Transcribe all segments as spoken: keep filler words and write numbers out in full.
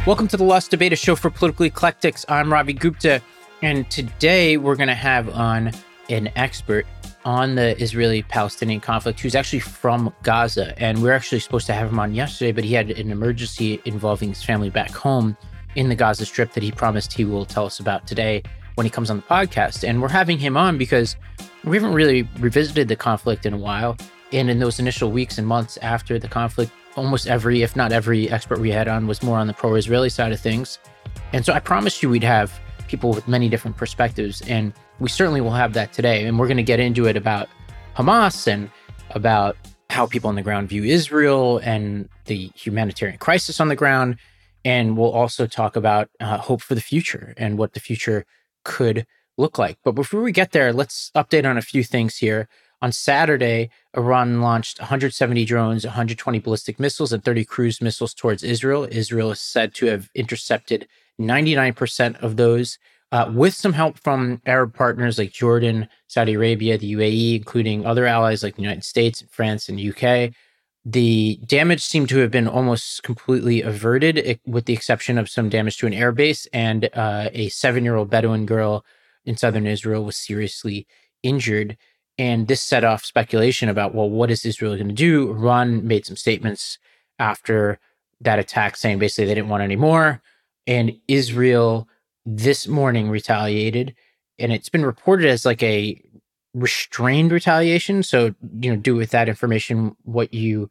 Welcome to The Lost Debate, a show for political eclectics. I'm Ravi Gupta, and today we're going to have on an expert on the Israeli-Palestinian conflict who's actually from Gaza. And we we're actually supposed to have him on yesterday, but he had an emergency involving his family back home in the Gaza Strip that he promised he will tell us about today when he comes on the podcast. And we're having him on because we haven't really revisited the conflict in a while. And in those initial weeks and months after the conflict, almost every, if not every expert we had on was more on the pro-Israeli side of things. And so I promised you we'd have people with many different perspectives, and we certainly will have that today. And we're going to get into it about Hamas and about how people on the ground view Israel and the humanitarian crisis on the ground. And we'll also talk about uh, hope for the future and what the future could look like. But before we get there, let's update on a few things here. On Saturday, Iran launched one hundred seventy drones, one hundred twenty ballistic missiles, and thirty cruise missiles towards Israel. Israel is said to have intercepted ninety-nine percent of those, uh, with some help from Arab partners like Jordan, Saudi Arabia, the U A E, including other allies like the United States, France, and U K. The damage seemed to have been almost completely averted, with the exception of some damage to an airbase, and uh, a seven-year-old Bedouin girl in southern Israel was seriously injured. And this set off speculation about, well, what is Israel going to do? Iran made some statements after that attack saying basically they didn't want any more. And Israel this morning retaliated. And it's been reported as like a restrained retaliation. So, you know, do with that information what you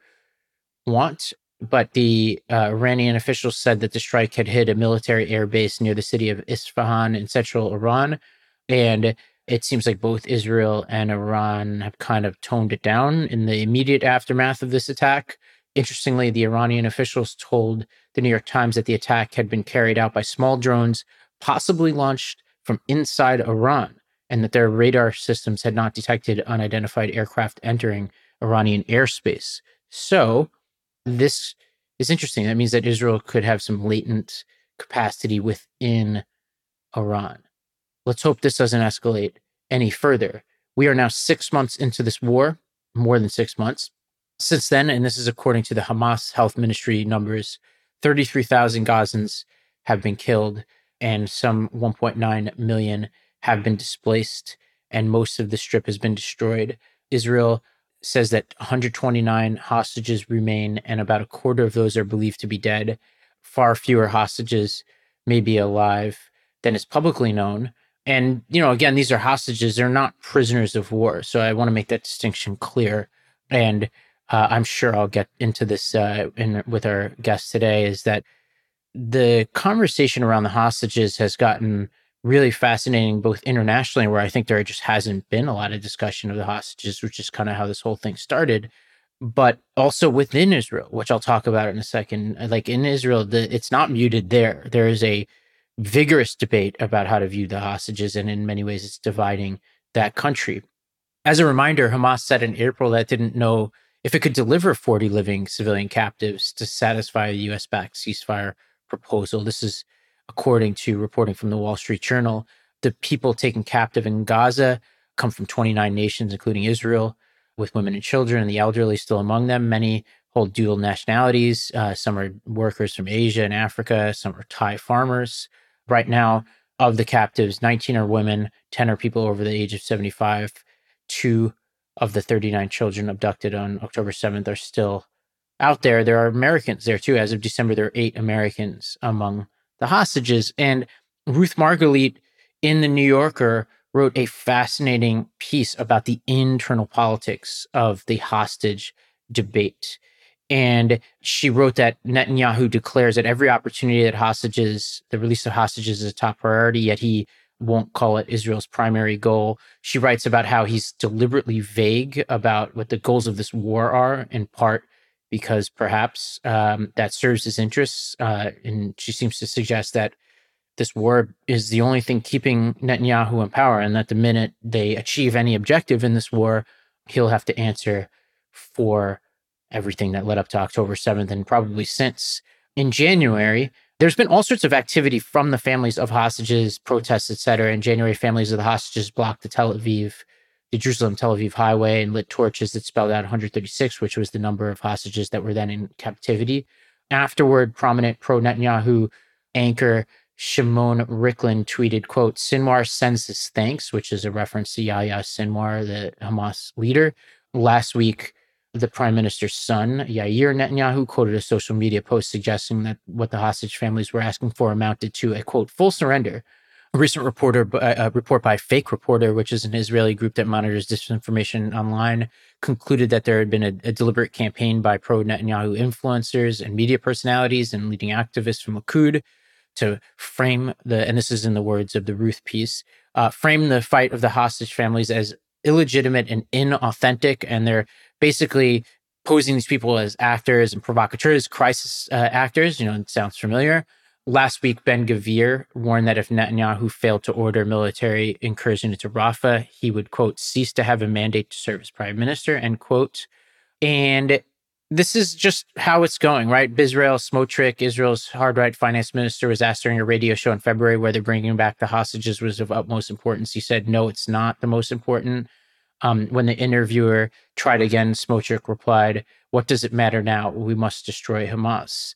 want. But the uh, Iranian officials said that the strike had hit a military airbase near the city of Isfahan in central Iran. And it seems like both Israel and Iran have kind of toned it down in the immediate aftermath of this attack. Interestingly, the Iranian officials told the New York Times that the attack had been carried out by small drones, possibly launched from inside Iran, and that their radar systems had not detected unidentified aircraft entering Iranian airspace. So this is interesting. That means that Israel could have some latent capacity within Iran. Let's hope this doesn't escalate any further. We are now six months into this war, more than six months. Since then, and this is according to the Hamas Health Ministry numbers, thirty-three thousand Gazans have been killed and some one point nine million have been displaced, and most of the strip has been destroyed. Israel says that one hundred twenty-nine hostages remain, and about a quarter of those are believed to be dead. Far fewer hostages may be alive than is publicly known. And, you know, again, these are hostages. They're not prisoners of war. So I want to make that distinction clear. And uh, I'm sure I'll get into this uh, in, with our guest today, is that the conversation around the hostages has gotten really fascinating, both internationally, where I think there just hasn't been a lot of discussion of the hostages, which is kind of how this whole thing started, but also within Israel, which I'll talk about in a second. Like in Israel, the, it's not muted there. There is a vigorous debate about how to view the hostages, and in many ways it's dividing that country. As a reminder, Hamas said in April that it didn't know if it could deliver forty living civilian captives to satisfy the U S-backed ceasefire proposal. This is according to reporting from the Wall Street Journal. The people taken captive in Gaza come from twenty-nine nations, including Israel, with women and children and the elderly still among them. Many hold dual nationalities. Uh, some are workers from Asia and Africa. Some are Thai farmers. Right now, of the captives, nineteen are women, ten are people over the age of seventy-five. Two of the thirty-nine children abducted on October seventh are still out there. There are Americans there too. As of December, there are eight Americans among the hostages. And Ruth Margolite in The New Yorker wrote a fascinating piece about the internal politics of the hostage debate. And she wrote that Netanyahu declares at every opportunity that hostages, the release of hostages is a top priority, yet he won't call it Israel's primary goal. She writes about how he's deliberately vague about what the goals of this war are, in part because perhaps um, that serves his interests. Uh, and she seems to suggest that this war is the only thing keeping Netanyahu in power, and that the minute they achieve any objective in this war, he'll have to answer for everything that led up to October seventh and probably since. In January, there's been all sorts of activity from the families of hostages, protests, et cetera. In January, families of the hostages blocked the Tel Aviv, the Jerusalem-Tel Aviv highway, and lit torches that spelled out one hundred thirty-six, which was the number of hostages that were then in captivity. Afterward, prominent pro-Netanyahu anchor Shimon Ricklin tweeted, quote, Sinwar sends his thanks, which is a reference to Yahya Sinwar, the Hamas leader. Last week, the prime minister's son, Yair Netanyahu, quoted a social media post suggesting that what the hostage families were asking for amounted to a, quote, full surrender. A recent reporter, a report by Fake Reporter, which is an Israeli group that monitors disinformation online, concluded that there had been a, a deliberate campaign by pro-Netanyahu influencers and media personalities and leading activists from Likud to frame the, and this is in the words of the Ruth piece, uh, frame the fight of the hostage families as illegitimate and inauthentic. And they're basically posing these people as actors and provocateurs, crisis uh, actors. You know, it sounds familiar. Last week, Ben-Gvir warned that if Netanyahu failed to order military incursion into Rafah, he would, quote, cease to have a mandate to serve as prime minister, end quote. And this is just how it's going, right? Bezalel Smotrich, Israel's hard-right finance minister, was asked during a radio show in February whether bringing back the hostages was of utmost importance. He said, no, it's not the most important. Um, when the interviewer tried again, Smotrich replied, what does it matter now? We must destroy Hamas.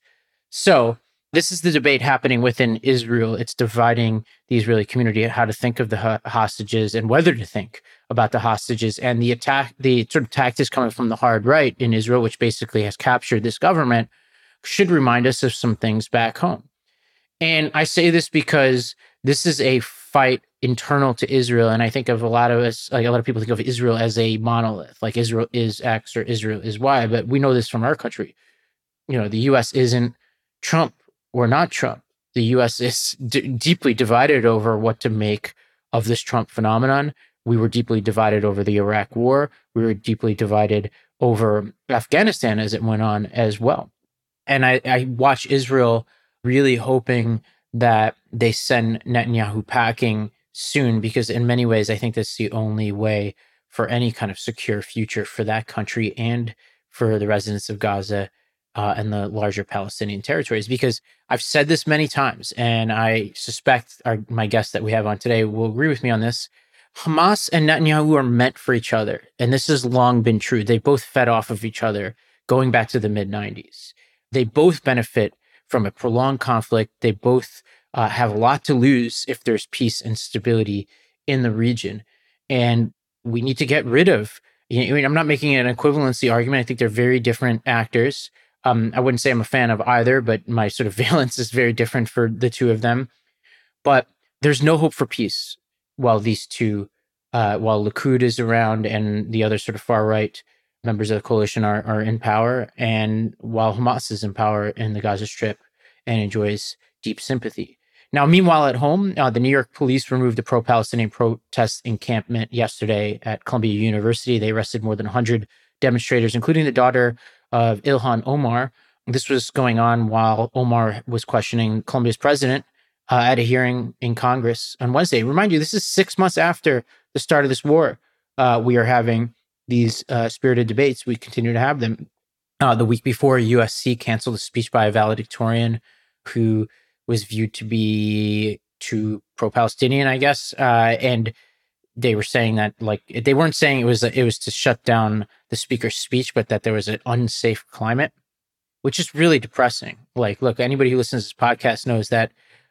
So this is the debate happening within Israel. It's dividing the Israeli community how to think of the ho- hostages and whether to think about the hostages. And the attack, the sort of tactics coming from the hard right in Israel, which basically has captured this government, should remind us of some things back home. And I say this because this is a fight internal to Israel. And I think of a lot of us, like a lot of people think of Israel as a monolith, like Israel is X or Israel is Y. But we know this from our country. You know, the U S isn't Trump or not Trump. The U S is d- deeply divided over what to make of this Trump phenomenon. We were deeply divided over the Iraq War. We were deeply divided over Afghanistan as it went on as well. And I, I watch Israel really hoping that they send Netanyahu packing soon, because in many ways, I think that's the only way for any kind of secure future for that country and for the residents of Gaza Uh, and the larger Palestinian territories, because I've said this many times, and I suspect our, my guest that we have on today will agree with me on this. Hamas and Netanyahu are meant for each other, and this has long been true. They both fed off of each other going back to the mid nineties. They both benefit from a prolonged conflict. They both uh, have a lot to lose if there's peace and stability in the region, and we need to get rid of. I mean, I'm not making an equivalency argument. I think they're very different actors. Um, I wouldn't say I'm a fan of either, but my sort of valence is very different for the two of them. But there's no hope for peace while these two, uh, while Likud is around and the other sort of far right members of the coalition are, are in power, and while Hamas is in power in the Gaza Strip and enjoys deep sympathy. Now, meanwhile, at home, uh, the New York police removed a pro-Palestinian protest encampment yesterday at Columbia University. They arrested more than one hundred demonstrators, including the daughter of Ilhan Omar. This was going on while Omar was questioning Colombia's president uh, at a hearing in Congress on Wednesday. Remind you, this is six months after the start of this war. Uh, we are having these uh, spirited debates. We continue to have them. Uh, the week before, U S C canceled a speech by a valedictorian who was viewed to be too pro-Palestinian, I guess. Uh, and they were saying that, like, they weren't saying it was it was to shut down the speaker's speech, but that there was an unsafe climate, which is really depressing. Like, look, anybody who listens to this podcast knows that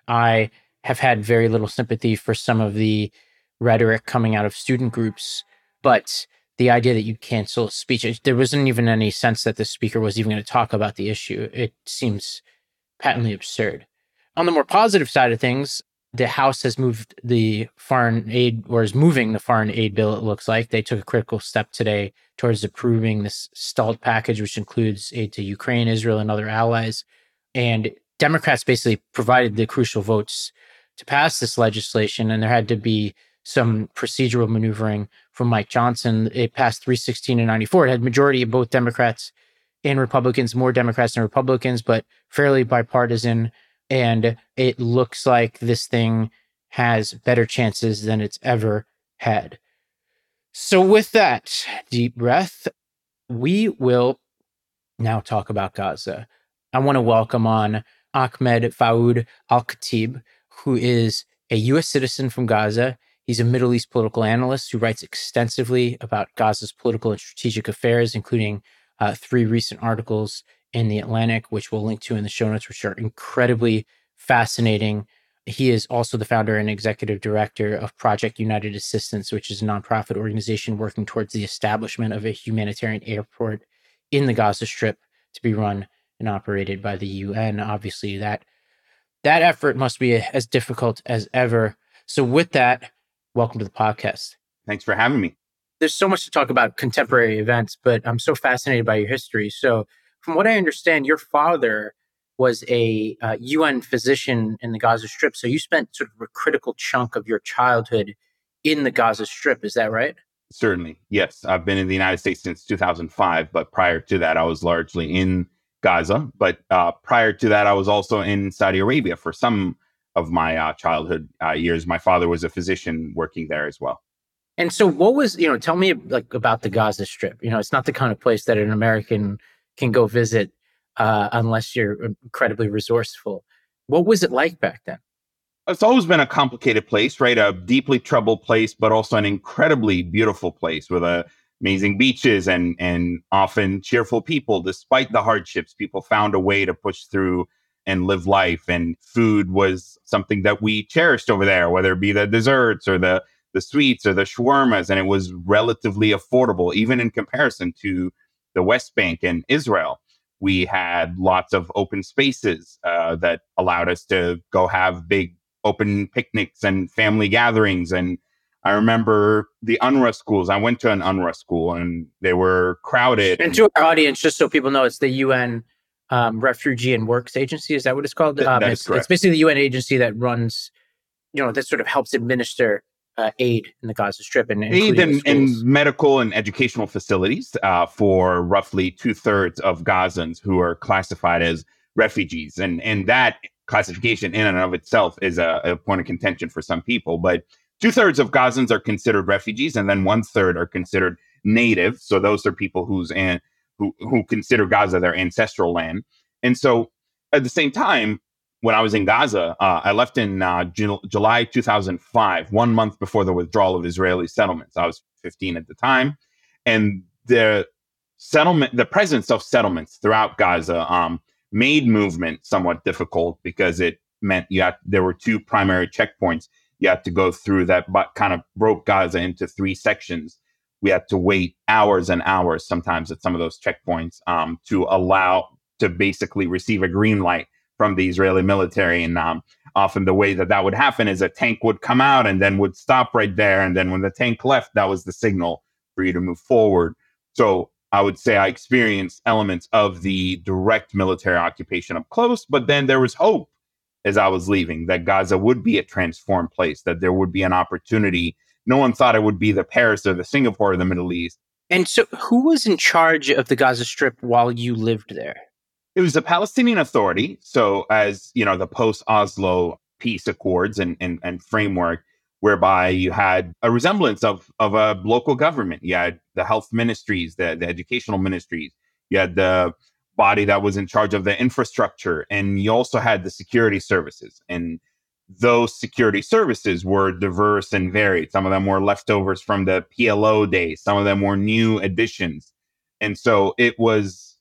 I have had very little sympathy for some of the rhetoric coming out of student groups, but the idea that you cancel a speech, there wasn't even any sense that the speaker was even going to talk about the issue. It seems patently absurd. On the more positive side of things, the House has moved the foreign aid, or is moving the foreign aid bill, it looks like. They took a critical step today towards approving this stalled package, which includes aid to Ukraine, Israel, and other allies. And Democrats basically provided the crucial votes to pass this legislation, and there had to be some procedural maneuvering from Mike Johnson. It passed three sixteen to ninety-four. It had majority of both Democrats and Republicans, more Democrats than Republicans, but fairly bipartisan. And it looks like this thing has better chances than it's ever had. So with that deep breath, we will now talk about Gaza. I want to welcome on Ahmed Faoud Al-Khatib, who is a U S citizen from Gaza. He's a Middle East political analyst who writes extensively about Gaza's political and strategic affairs, including uh, three recent articles in The Atlantic, which we'll link to in the show notes, which are incredibly fascinating. He is also the founder and executive director of Project United Assistance, which is a nonprofit organization working towards the establishment of a humanitarian airport in the Gaza Strip to be run and operated by the U N. Obviously, that that effort must be as difficult as ever. So with that, welcome to the podcast. Thanks for having me. There's so much to talk about contemporary events, but I'm so fascinated by your history. So from what I understand, your father was a uh, U N physician in the Gaza Strip. So you spent sort of a critical chunk of your childhood in the Gaza Strip. Is that right? Certainly. Yes. I've been in the United States since two thousand five, but prior to that, I was largely in Gaza. But uh, prior to that, I was also in Saudi Arabia for some of my uh, childhood uh, years. My father was a physician working there as well. And so what was, you know, tell me like about the Gaza Strip. You know, it's not the kind of place that an American can go visit uh, unless you're incredibly resourceful. What was it like back then? It's always been a complicated place, right? A deeply troubled place, but also an incredibly beautiful place with uh, amazing beaches and and often cheerful people. Despite the hardships, people found a way to push through and live life. And food was something that we cherished over there, whether it be the desserts or the the sweets or the shawarmas, and it was relatively affordable, even in comparison to the West Bank and Israel. We had lots of open spaces uh, that allowed us to go have big open picnics and family gatherings. And I remember the UNRWA schools. I went to an UNRWA school and they were crowded. And to our audience, just so people know, it's the U N um, Refugee and Works Agency. Is that what it's called? Th- Um, that is it's, correct. it's basically the U N agency that runs, you know, that sort of helps administer uh, aid in the Gaza Strip and Aid including and, the and schools. medical and educational facilities uh, for roughly two thirds of Gazans who are classified as refugees. And, and that classification in and of itself is a, a point of contention for some people. But two thirds of Gazans are considered refugees, and then one third are considered native. So those are people who's an, who who consider Gaza their ancestral land. And so at the same time, when I was in Gaza, uh, I left in uh, Ju- July two thousand five, one month before the withdrawal of Israeli settlements. I was fifteen at the time, and the settlement, the presence of settlements throughout Gaza, um, made movement somewhat difficult because it meant you had there were two primary checkpoints you had to go through that, but kind of broke Gaza into three sections. We had to wait hours and hours sometimes at some of those checkpoints um, to allow to basically receive a green light from the Israeli military. And um, often the way that that would happen is a tank would come out and then would stop right there. And then when the tank left, that was the signal for you to move forward. So I would say I experienced elements of the direct military occupation up close, but then there was hope as I was leaving that Gaza would be a transformed place, that there would be an opportunity. No one thought it would be the Paris or the Singapore of the Middle East. And so who was in charge of the Gaza Strip while you lived there? It was the Palestinian Authority. So as, you know, the post-Oslo peace accords and, and, and framework, whereby you had a resemblance of, of a local government. You had the health ministries, the, the educational ministries. You had the body that was in charge of the infrastructure. And you also had the security services. And those security services were diverse and varied. Some of them were leftovers from the P L O days. Some of them were new additions. And so it was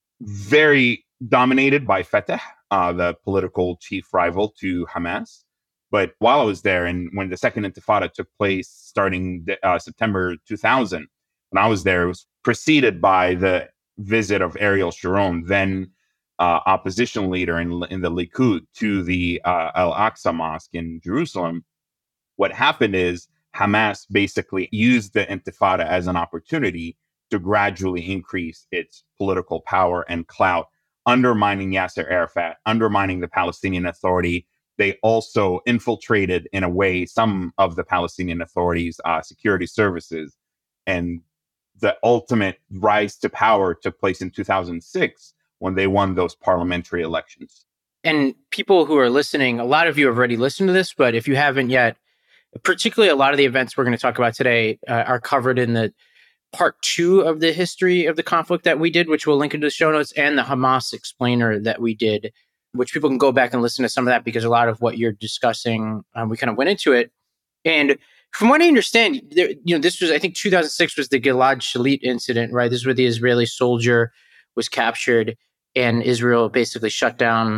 very dominated by Fatah, uh, the political chief rival to Hamas. But while I was there, and when the second Intifada took place starting uh, September two thousand, when I was there, it was preceded by the visit of Ariel Sharon, then uh, opposition leader in, in the Likud, to the uh, Al-Aqsa Mosque in Jerusalem. What happened is Hamas basically used the Intifada as an opportunity to gradually increase its political power and clout, undermining Yasser Arafat, undermining the Palestinian Authority. They also infiltrated, in a way, some of the Palestinian Authority's uh, security services. And the ultimate rise to power took place in two thousand six when they won those parliamentary elections. And people who are listening, a lot of you have already listened to this, but if you haven't yet, particularly a lot of the events we're going to talk about today uh, are covered in the part two of the history of the conflict that we did, which we'll link into the show notes, and the Hamas explainer that we did, which people can go back and listen to some of that, because a lot of what you're discussing, um, we kind of went into it. And from what I understand, there, you know, this was, I think two thousand six was the Gilad Shalit incident, right? This is where the Israeli soldier was captured and Israel basically shut down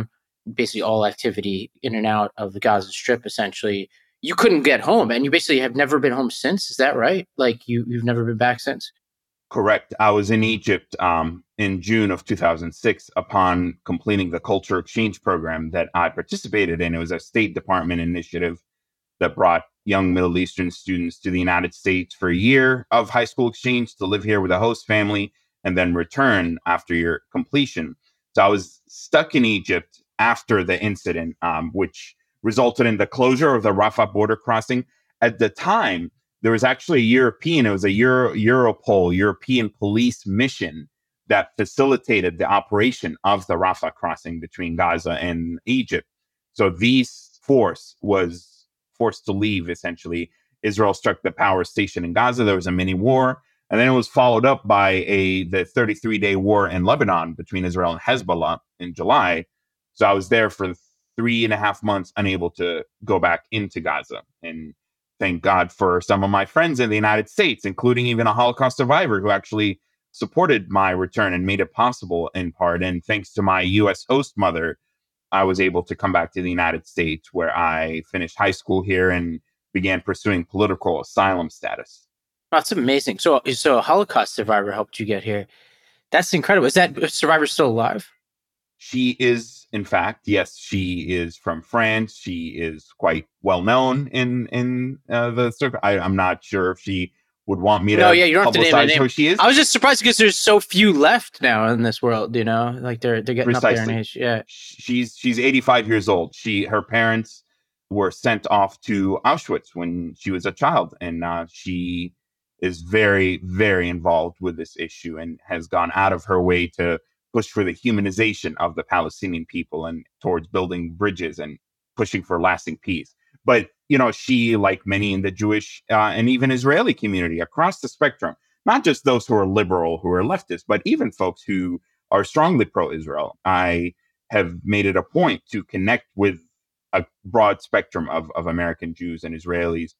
basically all activity in and out of the Gaza Strip, essentially. You couldn't get home, and you basically have never been home since. Is that right? Like you, you've never been back since? Correct. I was in Egypt um, in June of two thousand six upon completing the culture exchange program that I participated in. It was a State Department initiative that brought young Middle Eastern students to the United States for a year of high school exchange to live here with a host family and then return after your completion. So I was stuck in Egypt after the incident, um, which resulted in the closure of the Rafah border crossing. At the time, there was actually a European, it was a Euro, Europol, European police mission that facilitated the operation of the Rafah crossing between Gaza and Egypt. So these force was forced to leave, essentially. Israel struck the power station in Gaza. There was a mini war. And then it was followed up by a the thirty-three day war in Lebanon between Israel and Hezbollah in July. So I was there for three and a half months, unable to go back into Gaza. And thank God for some of my friends in the United States, including even a Holocaust survivor who actually supported my return and made it possible in part. And thanks to my U S host mother, I was able to come back to the United States, where I finished high school here and began pursuing political asylum status. That's amazing. So, so a Holocaust survivor helped you get here. That's incredible. Is that survivor still alive? She is, in fact, yes, she is from France. She is quite well known in in uh, the circle. I, I'm not sure if she would want me to no, yeah, you don't have to name publicize who she is. I was just surprised because there's so few left now in this world. You know, like they're they're getting Precisely. up there in age. Yeah, she's she's eighty-five years old. She her parents were sent off to Auschwitz when she was a child, and uh, she is very very involved with this issue and has gone out of her way to push for the humanization of the Palestinian people and towards building bridges and pushing for lasting peace. But, you know, she, like many in the Jewish uh, and even Israeli community across the spectrum, not just those who are liberal, who are leftist, but even folks who are strongly pro-Israel, I have made it a point to connect with a broad spectrum of, of American Jews and Israelis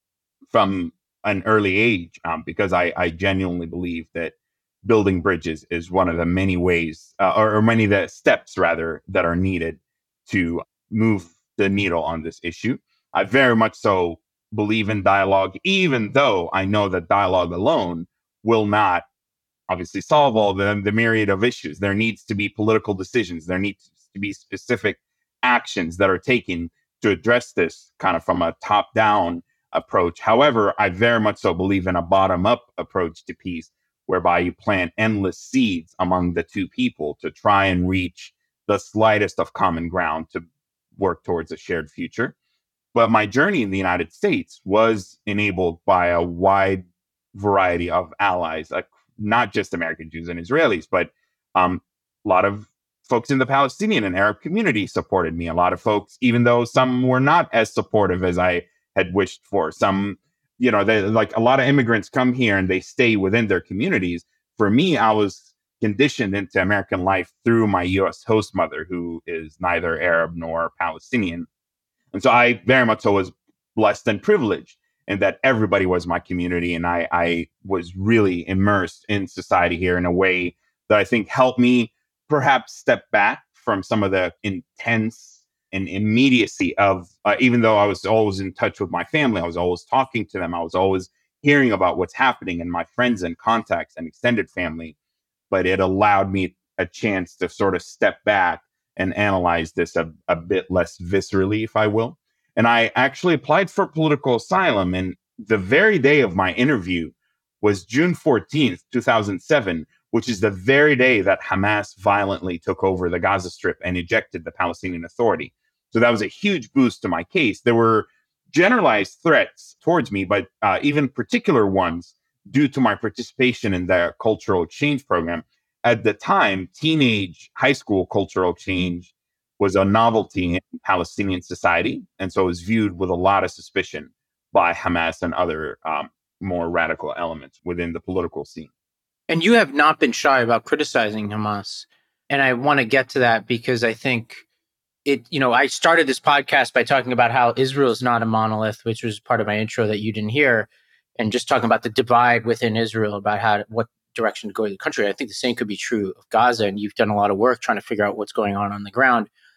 from an early age, um, because I, I genuinely believe that building bridges is one of the many ways, uh, or, or many of the steps, rather, that are needed to move the needle on this issue. I very much so believe in dialogue, even though I know that dialogue alone will not obviously solve all the, the myriad of issues. There needs to be political decisions. There needs to be specific actions that are taken to address this kind of from a top-down approach. However, I very much so believe in a bottom-up approach to peace, whereby you plant endless seeds among the two people to try and reach the slightest of common ground to work towards a shared future. But my journey in the United States was enabled by a wide variety of allies, like not just American Jews and Israelis, but um, a lot of folks in the Palestinian and Arab community supported me. A lot of folks, even though some were not as supportive as I had wished for. Some, you know, they, like a lot of immigrants come here and they stay within their communities. For me, I was conditioned into American life through my U S host mother, who is neither Arab nor Palestinian. And so I very much so was blessed and privileged in that everybody was my community. And I, I was really immersed in society here in a way that I think helped me perhaps step back from some of the intense and immediacy of, uh, even though I was always in touch with my family, I was always talking to them, I was always hearing about what's happening in my friends and contacts and extended family. But it allowed me a chance to sort of step back and analyze this a, a bit less viscerally, if I will. And I actually applied for political asylum. And the very day of my interview was June fourteenth, two thousand seven, which is the very day that Hamas violently took over the Gaza Strip and ejected the Palestinian Authority. So that was a huge boost to my case. There were generalized threats towards me, but uh, even particular ones due to my participation in the cultural exchange program. At the time, teenage high school cultural exchange was a novelty in Palestinian society, and so it was viewed with a lot of suspicion by Hamas and other um, more radical elements within the political scene. And you have not been shy about criticizing Hamas. And I want to get to that because I think it, you know, I started this podcast by talking about how Israel is not a monolith, which was part of my intro that you didn't hear, and just talking about the divide within Israel about how, what direction to go to the country. I think the same could be true of Gaza. And you've done a lot of work trying to figure out what's going on on the ground.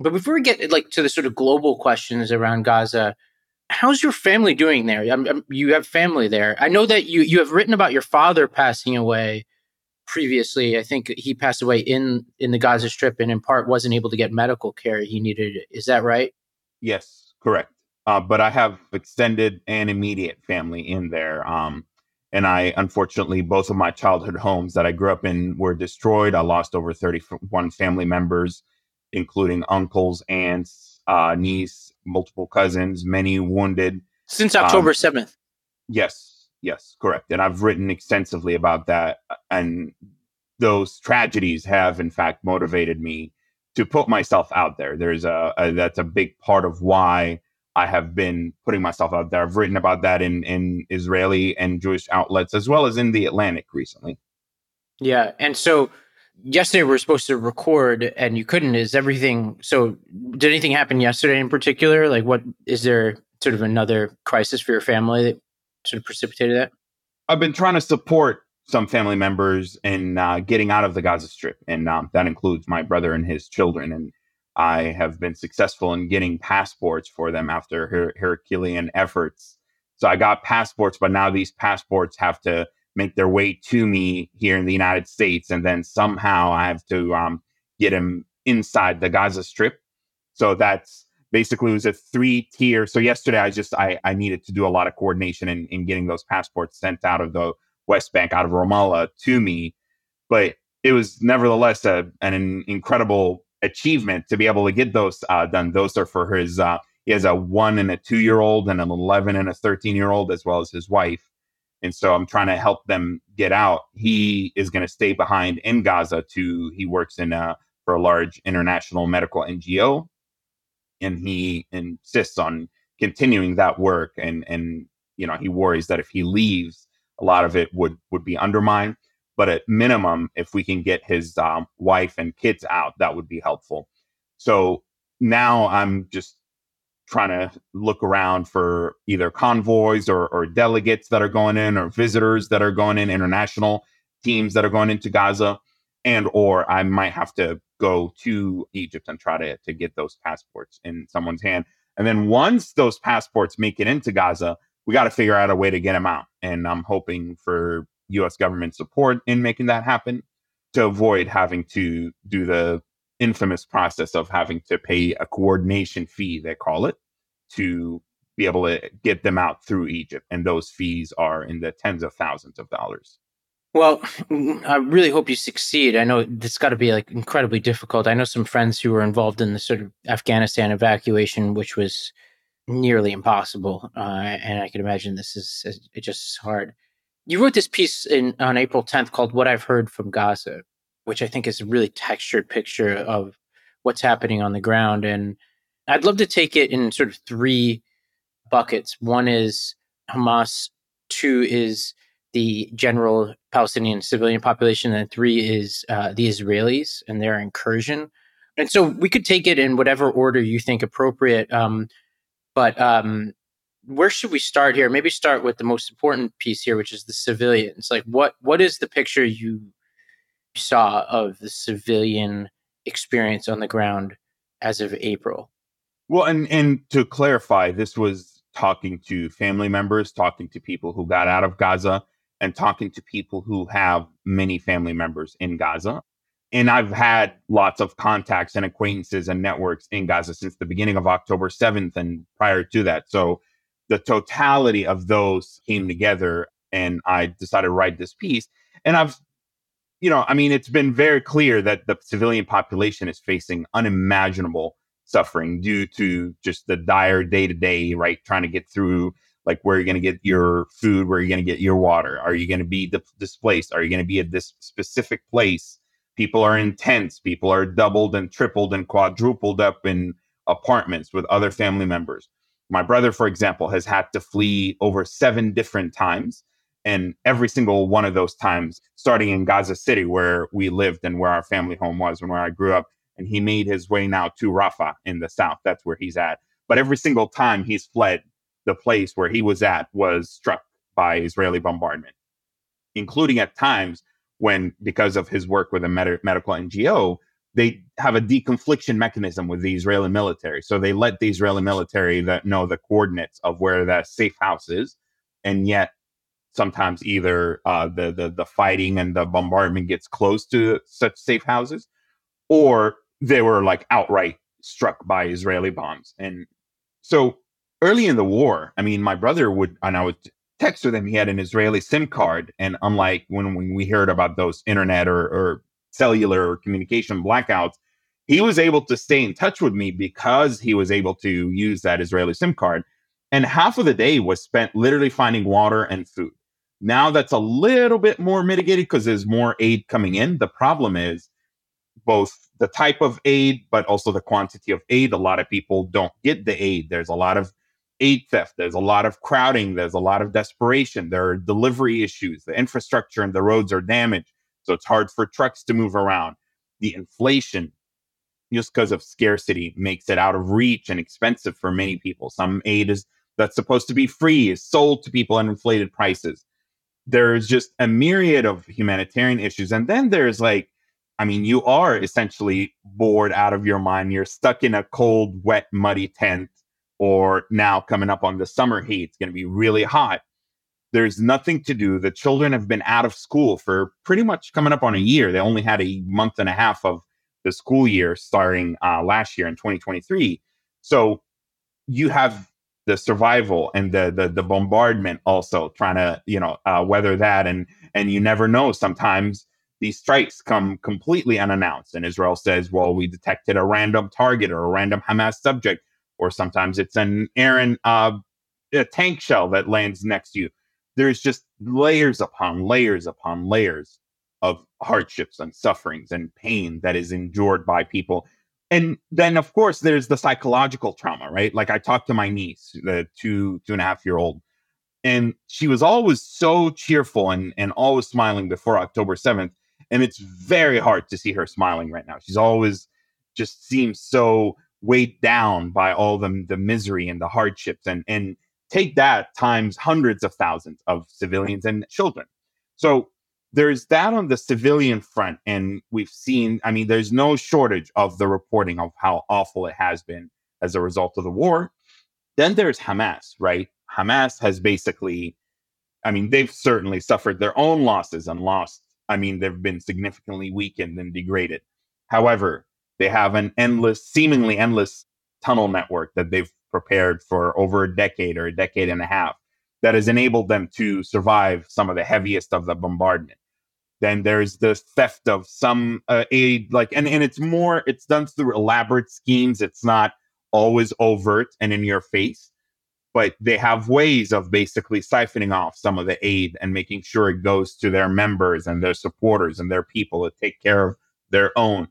But before we get like to the sort of global questions around Gaza, how's your family doing there? I'm, I'm, you have family there. I know that you you have written about your father passing away previously. I think he passed away in in the Gaza Strip and in part wasn't able to get medical care he needed. Is that right? Yes, correct. Uh, but I have extended and immediate family in there. Um, and I, unfortunately, both of my childhood homes that I grew up in were destroyed. I lost over thirty-one family members, including uncles, aunts, uh, niece, multiple cousins, many wounded. Since Um, October seventh. yes, yes, correct. And I've written extensively about that. And those tragedies have, in fact, motivated me to put myself out there. There's a, a that's a big part of why I have been putting myself out there. I've written about that in in Israeli and Jewish outlets as well as in the Atlantic recently. Yeah. And so yesterday we were supposed to record and you couldn't. Is everything so did anything happen yesterday in particular? Like what is there sort of another crisis for your family that sort of precipitated that? I've been trying to support some family members in uh, getting out of the Gaza Strip, and um, that includes my brother and his children. And I have been successful in getting passports for them after her- Herculean efforts. So I got passports, but now these passports have to make their way to me here in the United States, and then somehow I have to um, get them inside the Gaza Strip. So that's basically it was a three tier. So yesterday I just I, I needed to do a lot of coordination in, in getting those passports sent out of the West Bank, out of Ramallah to me. But it was nevertheless a, an incredible achievement to be able to get those uh, done. Those are for his, uh, he has a one and a two year old and an eleven and a thirteen year old, as well as his wife. And so I'm trying to help them get out. He is going to stay behind in Gaza to, he works in a, for a large international medical N G O. And he insists on continuing that work. And, and, you know, he worries that if he leaves, a lot of it would, would be undermined. But at minimum, if we can get his um, wife and kids out, that would be helpful. So now I'm just trying to look around for either convoys or, or delegates that are going in or visitors that are going in, international teams that are going into Gaza, and or I might have to go to Egypt and try to, to get those passports in someone's hand. And then once those passports make it into Gaza, we got to figure out a way to get them out. And I'm hoping for U S government support in making that happen to avoid having to do the infamous process of having to pay a coordination fee, they call it, to be able to get them out through Egypt. And those fees are in the tens of thousands of dollars. Well, I really hope you succeed. I know it's got to be like incredibly difficult. I know some friends who were involved in the sort of Afghanistan evacuation, which was nearly impossible. Uh, and I can imagine this is it's just hard. You wrote this piece in on April tenth called What I've Heard from Gaza, which I think is a really textured picture of what's happening on the ground. And I'd love to take it in sort of three buckets. One is Hamas, two is the general Palestinian civilian population, and three is uh, the Israelis and their incursion. And so we could take it in whatever order you think appropriate. Um, but um, where should we start here? Maybe start with the most important piece here, which is the civilians. Like, what what is the picture you saw of the civilian experience on the ground as of April? Well, and and to clarify, this was talking to family members, talking to people who got out of Gaza, and talking to people who have many family members in Gaza. And I've had lots of contacts and acquaintances and networks in Gaza since the beginning of October seventh and prior to that. So the totality of those came together, and I decided to write this piece. And I've, you know, I mean, it's been very clear that the civilian population is facing unimaginable suffering due to just the dire day to day, right? Trying to get through, like, where you're going to get your food, where you're going to get your water. Are you going to be di- displaced? Are you going to be at this specific place? People are in tents. People are doubled and tripled and quadrupled up in apartments with other family members. My brother, for example, has had to flee over seven different times. And every single one of those times, starting in Gaza City, where we lived and where our family home was and where I grew up, and he made his way now to Rafah in the south. That's where he's at. But every single time he's fled, the place where he was at was struck by Israeli bombardment, including at times when, because of his work with a med- medical N G O, they have a deconfliction mechanism with the Israeli military. So they let the Israeli military that know the coordinates of where the safe house is, and yet sometimes either uh, the, the the fighting and the bombardment gets close to such safe houses, or they were like outright struck by Israeli bombs. And so early in the war, I mean, my brother would, and I would text with him, he had an Israeli SIM card. And unlike when, when we heard about those internet or, or cellular or communication blackouts, he was able to stay in touch with me because he was able to use that Israeli SIM card. And half of the day was spent literally finding water and food. Now that's a little bit more mitigated because there's more aid coming in. The problem is both the type of aid, but also the quantity of aid. A lot of people don't get the aid. There's a lot of aid theft. There's a lot of crowding. There's a lot of desperation. There are delivery issues. The infrastructure and the roads are damaged. So it's hard for trucks to move around. The inflation, just because of scarcity, makes it out of reach and expensive for many people. Some aid is that's supposed to be free is sold to people at inflated prices. There's just a myriad of humanitarian issues. And then there's like, I mean, you are essentially bored out of your mind. You're stuck in a cold, wet, muddy tent, or now coming up on the summer heat, it's going to be really hot. There's nothing to do. The children have been out of school for pretty much coming up on a year. They only had a month and a half of the school year starting uh, last year in twenty twenty-three. So you have the survival and the the, the bombardment also trying to, you know, uh, weather that. And, and you never know. Sometimes these strikes come completely unannounced. And Israel says, well, we detected a random target or a random Hamas subject. Or sometimes it's an Aaron uh, a tank shell that lands next to you. There's just layers upon layers upon layers of hardships and sufferings and pain that is endured by people. And then, of course, there's the psychological trauma, right? Like I talked to my niece, the two, two and a half year old, and she was always so cheerful and, and always smiling before October seventh. And it's very hard to see her smiling right now. She's always just seems so weighed down by all the, the misery and the hardships. And, and take that times hundreds of thousands of civilians and children. So there's that on the civilian front. And we've seen, I mean, there's no shortage of the reporting of how awful it has been as a result of the war. Then there's Hamas, right? Hamas has basically, I mean, they've certainly suffered their own losses and lost. I mean, they've been significantly weakened and degraded. However, they have an endless, seemingly endless tunnel network that they've prepared for over a decade or a decade and a half that has enabled them to survive some of the heaviest of the bombardment. Then there's the theft of some uh, aid, like, and, and it's more, it's done through elaborate schemes. It's not always overt and in your face, but they have ways of basically siphoning off some of the aid and making sure it goes to their members and their supporters and their people to take care of their own.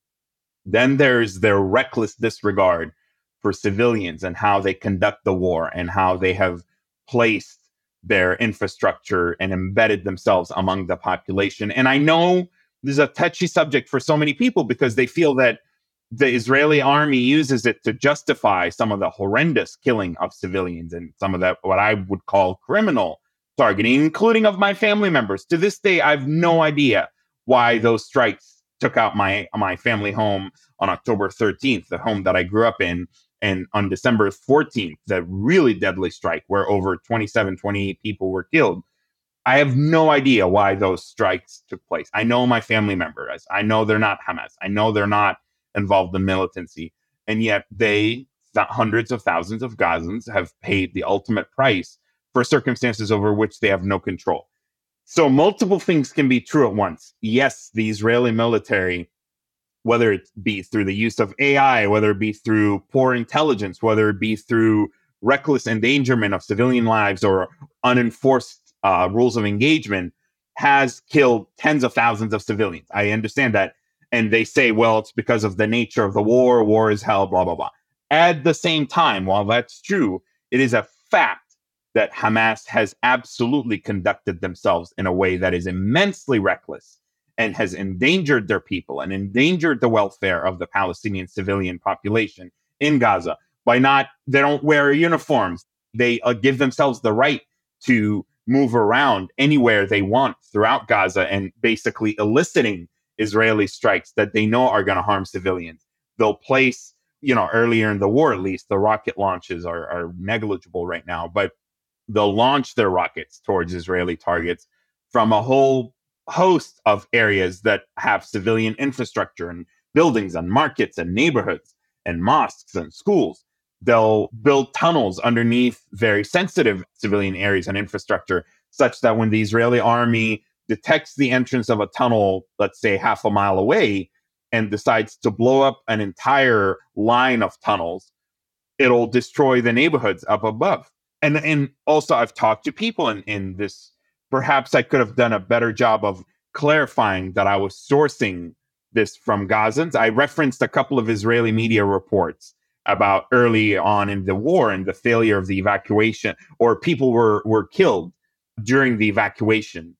Then there's their reckless disregard for civilians and how they conduct the war and how they have placed their infrastructure and embedded themselves among the population. And I know this is a touchy subject for so many people because they feel that the Israeli army uses it to justify some of the horrendous killing of civilians and some of that, what I would call criminal targeting, including of my family members. To this day, I have no idea why those strikes took out my, my family home on October thirteenth, the home that I grew up in. And on December fourteenth, the really deadly strike where over twenty-seven, twenty-eight people were killed. I have no idea why those strikes took place. I know my family members. I know they're not Hamas. I know they're not involved in militancy. And yet they, th- hundreds of thousands of Gazans, have paid the ultimate price for circumstances over which they have no control. So multiple things can be true at once. Yes, the Israeli military, whether it be through the use of A I, whether it be through poor intelligence, whether it be through reckless endangerment of civilian lives or unenforced uh, rules of engagement, has killed tens of thousands of civilians. I understand that. And they say, well, it's because of the nature of the war. War is hell, blah, blah, blah. At the same time, while that's true, it is a fact that Hamas has absolutely conducted themselves in a way that is immensely reckless and has endangered their people and endangered the welfare of the Palestinian civilian population in Gaza by not, they don't wear uniforms. They uh, give themselves the right to move around anywhere they want throughout Gaza and basically eliciting Israeli strikes that they know are going to harm civilians. They'll place, you know, earlier in the war, at least, the rocket launches are, are negligible right now, but they'll launch their rockets towards Israeli targets from a whole host of areas that have civilian infrastructure and buildings and markets and neighborhoods and mosques and schools. They'll build tunnels underneath very sensitive civilian areas and infrastructure, such that when the Israeli army detects the entrance of a tunnel, let's say half a mile away, and decides to blow up an entire line of tunnels, it'll destroy the neighborhoods up above. And and also, I've talked to people in, in this. Perhaps I could have done a better job of clarifying that I was sourcing this from Gazans. I referenced a couple of Israeli media reports about early on in the war and the failure of the evacuation, or people were, were killed during the evacuation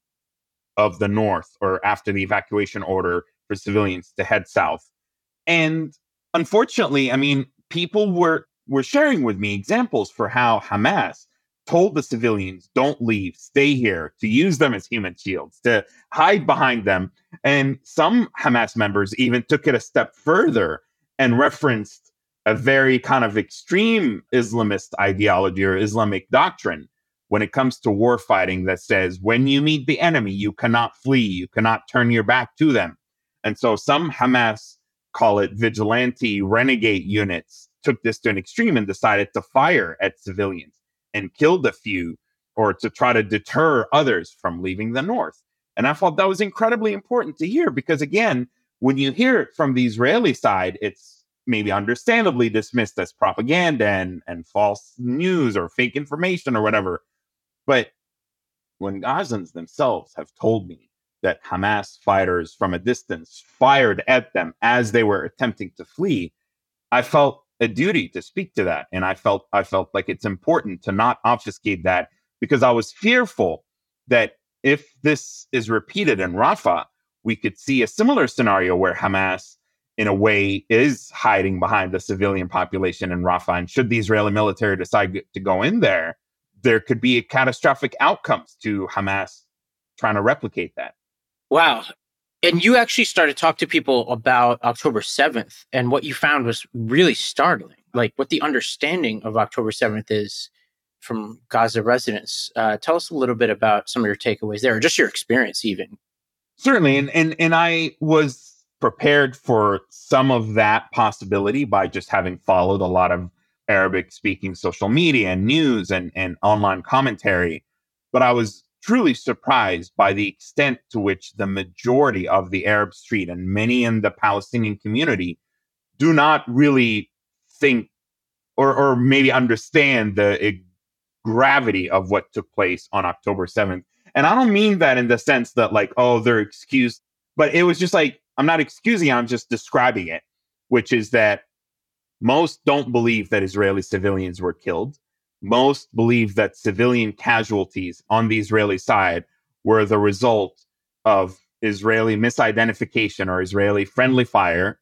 of the north or after the evacuation order for civilians to head south. And unfortunately, I mean, people were, were sharing with me examples for how Hamas told the civilians, don't leave, stay here, to use them as human shields, to hide behind them. And some Hamas members even took it a step further and referenced a very kind of extreme Islamist ideology or Islamic doctrine when it comes to war fighting that says, when you meet the enemy, you cannot flee, you cannot turn your back to them. And so some Hamas, call it vigilante renegade units, took this to an extreme and decided to fire at civilians and killed a few, or to try to deter others from leaving the north. And I thought that was incredibly important to hear, because again, when you hear it from the Israeli side, it's maybe understandably dismissed as propaganda and, and false news or fake information or whatever. But when Gazans themselves have told me that Hamas fighters from a distance fired at them as they were attempting to flee, I felt a duty to speak to that. And I felt I felt like it's important to not obfuscate that, because I was fearful that if this is repeated in Rafah, we could see a similar scenario where Hamas, in a way, is hiding behind the civilian population in Rafah. And should the Israeli military decide to go in there, there could be catastrophic outcomes to Hamas trying to replicate that. Wow. And you actually started to talk to people about October seventh, and what you found was really startling, like what the understanding of October seventh is from Gaza residents. Uh, tell us a little bit about some of your takeaways there, or just your experience even. Certainly. And, and, and I was prepared for some of that possibility by just having followed a lot of Arabic-speaking social media and news and, and online commentary. But I was truly surprised by the extent to which the majority of the Arab street and many in the Palestinian community do not really think or, or maybe understand the uh, gravity of what took place on October seventh. And I don't mean that in the sense that, like, oh, they're excused, but it was just like, I'm not excusing, I'm just describing it, which is that most don't believe that Israeli civilians were killed. Most believe that civilian casualties on the Israeli side were the result of Israeli misidentification or Israeli friendly fire.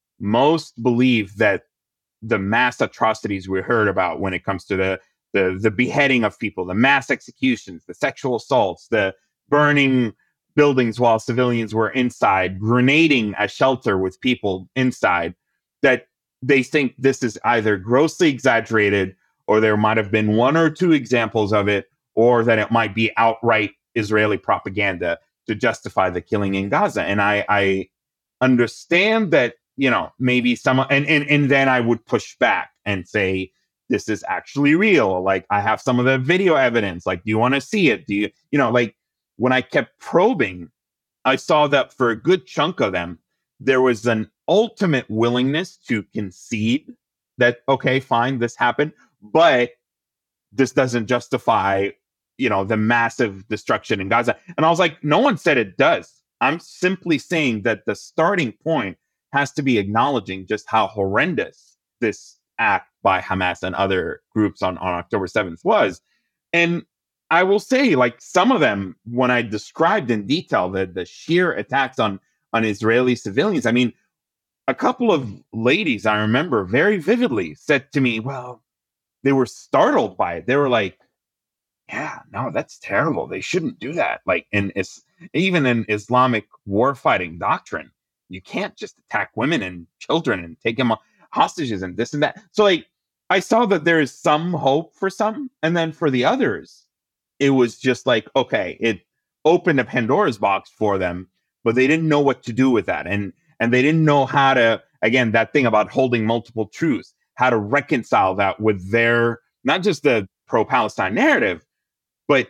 Most believe that the mass atrocities we heard about when it comes to the, the, the beheading of people, the mass executions, the sexual assaults, the burning buildings while civilians were inside, grenading a shelter with people inside, that they think this is either grossly exaggerated, or there might have been one or two examples of it, or that it might be outright Israeli propaganda to justify the killing in Gaza. And I, I understand that, you know, maybe some, and, and, and then I would push back and say, this is actually real. Like, I have some of the video evidence. Like, do you want to see it? Do you, you know, like, when I kept probing, I saw that for a good chunk of them, there was an ultimate willingness to concede that, okay, fine, this happened, but this doesn't justify, you know, the massive destruction in Gaza. And I was like, no one said it does. I'm simply saying that the starting point has to be acknowledging just how horrendous this act by Hamas and other groups on, on October seventh was. And I will say, like, some of them, when I described in detail the, the sheer attacks on, on Israeli civilians, I mean, a couple of ladies I remember very vividly said to me, well, they were startled by it. They were like, yeah, no, that's terrible. They shouldn't do that. Like in is even in Islamic warfighting doctrine, you can't just attack women and children and take them hostages and this and that. So like I saw that there is some hope for some, and then for the others, it was just like, okay, it opened a Pandora's box for them, but they didn't know what to do with that. And and they didn't know how to, again, that thing about holding multiple truths, how to reconcile that with their not just the pro-Palestine narrative, but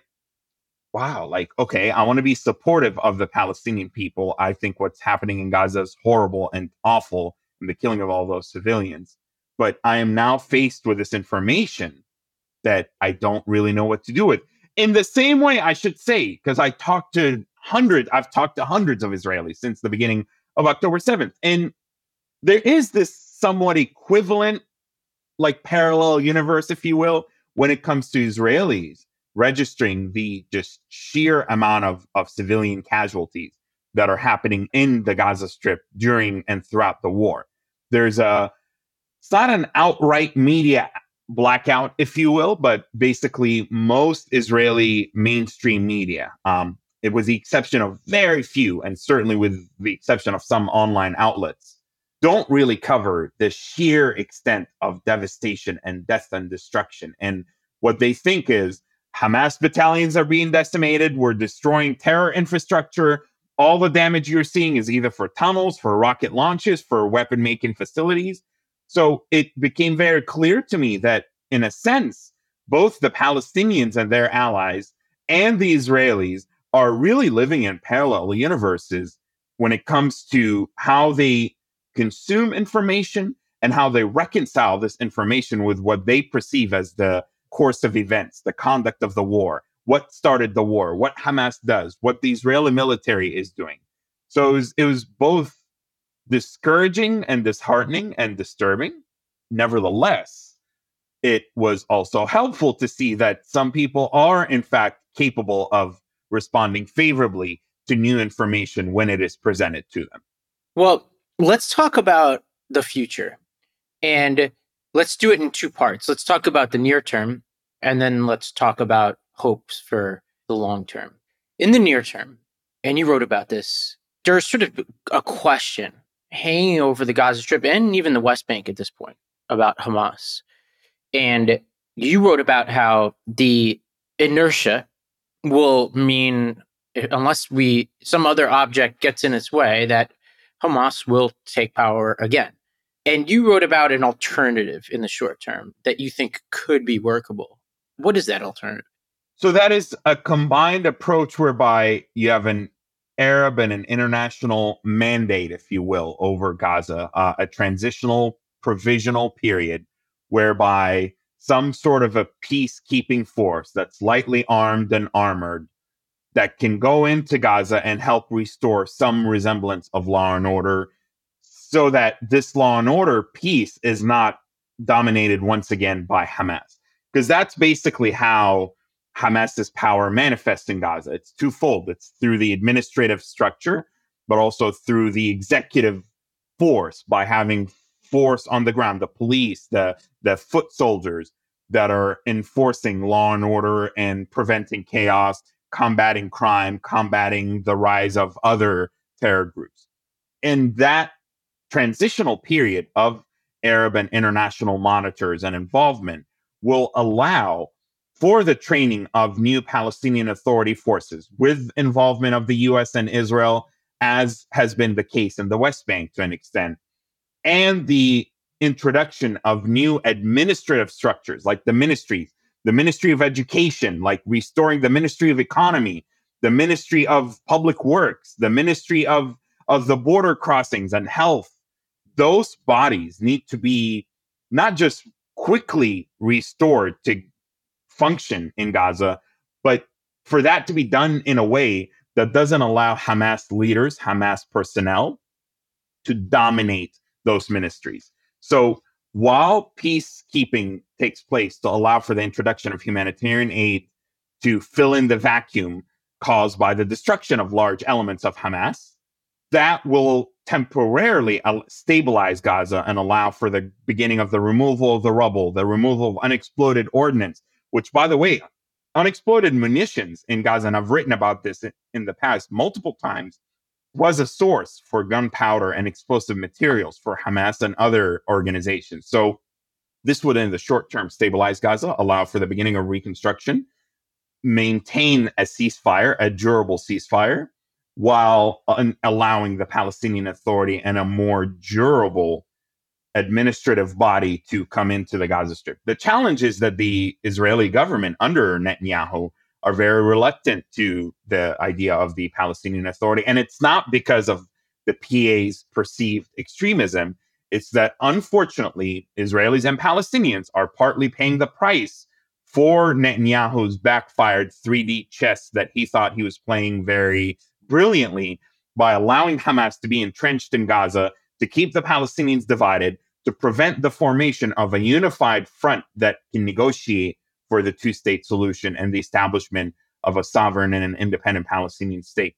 wow, like, okay, I want to be supportive of the Palestinian people. I think what's happening in Gaza is horrible and awful, and the killing of all those civilians. But I am now faced with this information that I don't really know what to do with. In the same way, I should say, because I talked to hundreds, I've talked to hundreds of Israelis since the beginning of October seventh. And there is this somewhat equivalent, like parallel universe, if you will, when it comes to Israelis registering the just sheer amount of, of civilian casualties that are happening in the Gaza Strip during and throughout the war. There's a, it's not an outright media blackout, if you will, but basically most Israeli mainstream media, um, it was the exception of very few, and certainly with the exception of some online outlets, don't really cover the sheer extent of devastation and death and destruction. And what they think is Hamas battalions are being decimated. We're destroying terror infrastructure. All the damage you're seeing is either for tunnels, for rocket launches, for weapon making facilities. So it became very clear to me that, in a sense, both the Palestinians and their allies and the Israelis are really living in parallel universes when it comes to how they consume information and how they reconcile this information with what they perceive as the course of events, the conduct of the war, what started the war, what Hamas does, what the Israeli military is doing. So it was, it was both discouraging and disheartening and disturbing. Nevertheless, it was also helpful to see that some people are, in fact, capable of responding favorably to new information when it is presented to them. Well, let's talk about the future. And let's do it in two parts. Let's talk about the near term, and then let's talk about hopes for the long term. In the near term, and you wrote about this, there's sort of a question hanging over the Gaza Strip and even the West Bank at this point about Hamas. And you wrote about how the inertia will mean, unless we some other object gets in its way, that Hamas will take power again. And you wrote about an alternative in the short term that you think could be workable. What is that alternative? So that is a combined approach whereby you have an Arab and an international mandate, if you will, over Gaza, uh, a transitional provisional period whereby some sort of a peacekeeping force that's lightly armed and armored that can go into Gaza and help restore some resemblance of law and order, so that this law and order peace is not dominated once again by Hamas. Because that's basically how Hamas's power manifests in Gaza. It's twofold. It's through the administrative structure, but also through the executive force by having force on the ground, the police, the, the foot soldiers that are enforcing law and order and preventing chaos, combating crime, combating the rise of other terror groups. In that transitional period of Arab and international monitors and involvement will allow for the training of new Palestinian Authority forces with involvement of the U S and Israel, as has been the case in the West Bank to an extent, and the introduction of new administrative structures like the ministries, the Ministry of Education, like restoring the Ministry of Economy, the Ministry of Public Works, the Ministry of, of the Border Crossings and Health. Those bodies need to be not just quickly restored to function in Gaza, but for that to be done in a way that doesn't allow Hamas leaders, Hamas personnel to dominate those ministries. So while peacekeeping takes place to allow for the introduction of humanitarian aid to fill in the vacuum caused by the destruction of large elements of Hamas, that will temporarily stabilize Gaza and allow for the beginning of the removal of the rubble, the removal of unexploded ordnance, which, by the way, unexploded munitions in Gaza, and I've written about this in, in the past multiple times, was a source for gunpowder and explosive materials for Hamas and other organizations. So this would, in the short term, stabilize Gaza, allow for the beginning of reconstruction, maintain a ceasefire, a durable ceasefire, while un- allowing the Palestinian Authority and a more durable administrative body to come into the Gaza Strip. The challenge is that the Israeli government under Netanyahu are very reluctant to the idea of the Palestinian Authority. And it's not because of the P A's perceived extremism. It's that, unfortunately, Israelis and Palestinians are partly paying the price for Netanyahu's backfired three D chess that he thought he was playing very brilliantly by allowing Hamas to be entrenched in Gaza, to keep the Palestinians divided, to prevent the formation of a unified front that can negotiate for the two-state solution and the establishment of a sovereign and an independent Palestinian state.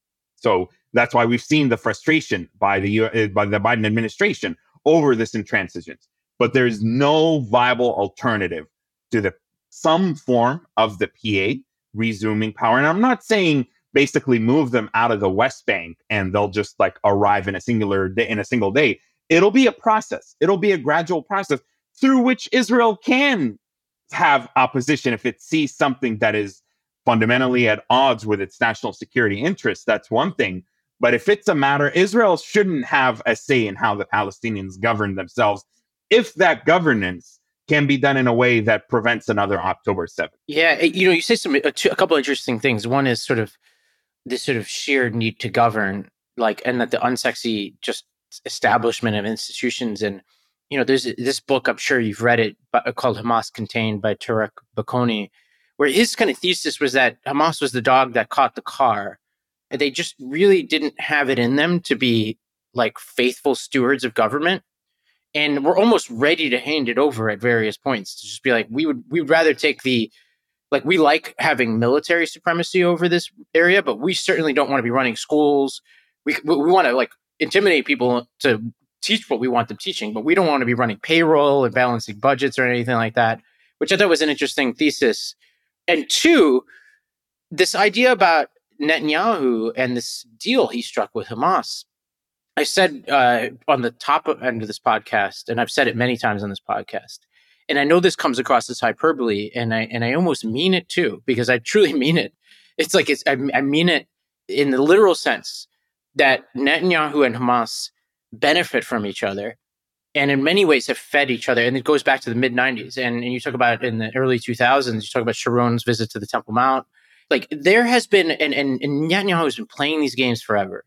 So that's why we've seen the frustration by the uh, by the Biden administration over this intransigence. But there's no viable alternative to the some form of the P A resuming power. And I'm not saying basically move them out of the West Bank and they'll just like arrive in a singular day, in a single day. It'll be a process. It'll be a gradual process through which Israel can have opposition if it sees something that is fundamentally at odds with its national security interests. That's one thing. But if it's a matter, Israel shouldn't have a say in how the Palestinians govern themselves if that governance can be done in a way that prevents another October seventh. Yeah, you know, you say some a, two, a couple of interesting things. One is sort of this sort of sheer need to govern, like, and that the unsexy just establishment of institutions. And, you know, there's this book, I'm sure you've read it, but, called Hamas Contained by Tarek Bakoni, where his kind of thesis was that Hamas was the dog that caught the car. And they just really didn't have it in them to be like faithful stewards of government. And we're almost ready to hand it over at various points to just be like, we would we would rather take the, like, we like having military supremacy over this area, but we certainly don't want to be running schools. We we want to like intimidate people to teach what we want them teaching, but we don't want to be running payroll and balancing budgets or anything like that, which I thought was an interesting thesis. And two, this idea about Netanyahu and this deal he struck with Hamas. I said uh, on the top end of this podcast, and I've said it many times on this podcast, and I know this comes across as hyperbole, and I and I almost mean it too, because I truly mean it. It's like it's I, I mean it in the literal sense that Netanyahu and Hamas benefit from each other, and in many ways have fed each other. And it goes back to the mid nineties, and, and you talk about in the early two thousands. You talk about Sharon's visit to the Temple Mount. Like there has been, and, and, and Netanyahu has been playing these games forever.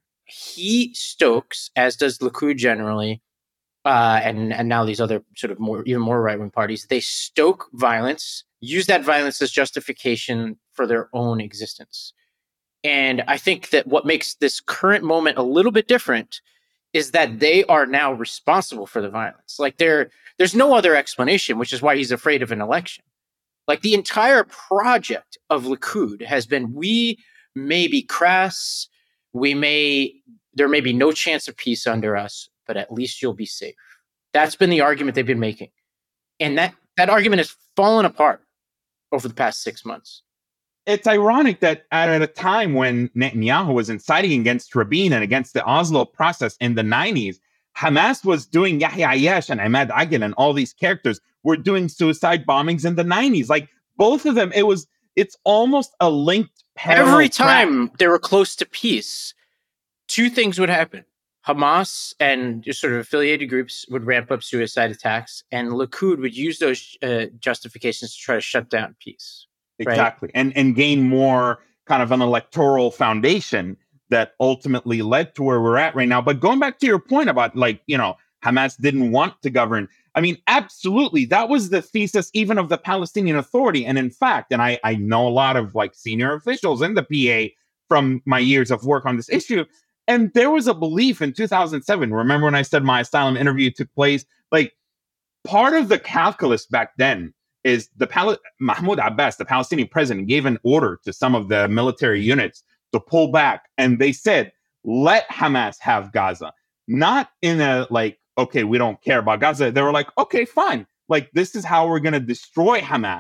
He stokes, as does Likud generally, uh, and and now these other sort of more even more right wing parties. They stoke violence, use that violence as justification for their own existence. And I think that what makes this current moment a little bit different is that they are now responsible for the violence. Like there, there's no other explanation, which is why he's afraid of an election. Like the entire project of Likud has been, we may be crass, we may, there may be no chance of peace under us, but at least you'll be safe. That's been the argument they've been making. And that, that argument has fallen apart over the past six months. It's ironic that at a time when Netanyahu was inciting against Rabin and against the Oslo process in the nineties, Hamas was doing Yahya Ayyash and Ahmad Agil and all these characters were doing suicide bombings in the nineties. Like both of them, it was, it's almost a linked parallel Every time track. they were close to peace, two things would happen. Hamas and just sort of affiliated groups would ramp up suicide attacks, and Likud would use those uh, justifications to try to shut down peace. Exactly. Right? And and gain more kind of an electoral foundation that ultimately led to where we're at right now. But going back to your point about, like, you know, Hamas didn't want to govern. I mean, absolutely. That was the thesis even of the Palestinian Authority. And in fact, and I, I know a lot of like senior officials in the P A from my years of work on this issue. And there was a belief in two thousand seven. Remember when I said my asylum interview took place? Like part of the calculus back then is the Pal- Mahmoud Abbas, the Palestinian president, gave an order to some of the military units to pull back. And they said, let Hamas have Gaza. Not in a like, okay, we don't care about Gaza. They were like, okay, fine. Like, this is how we're going to destroy Hamas.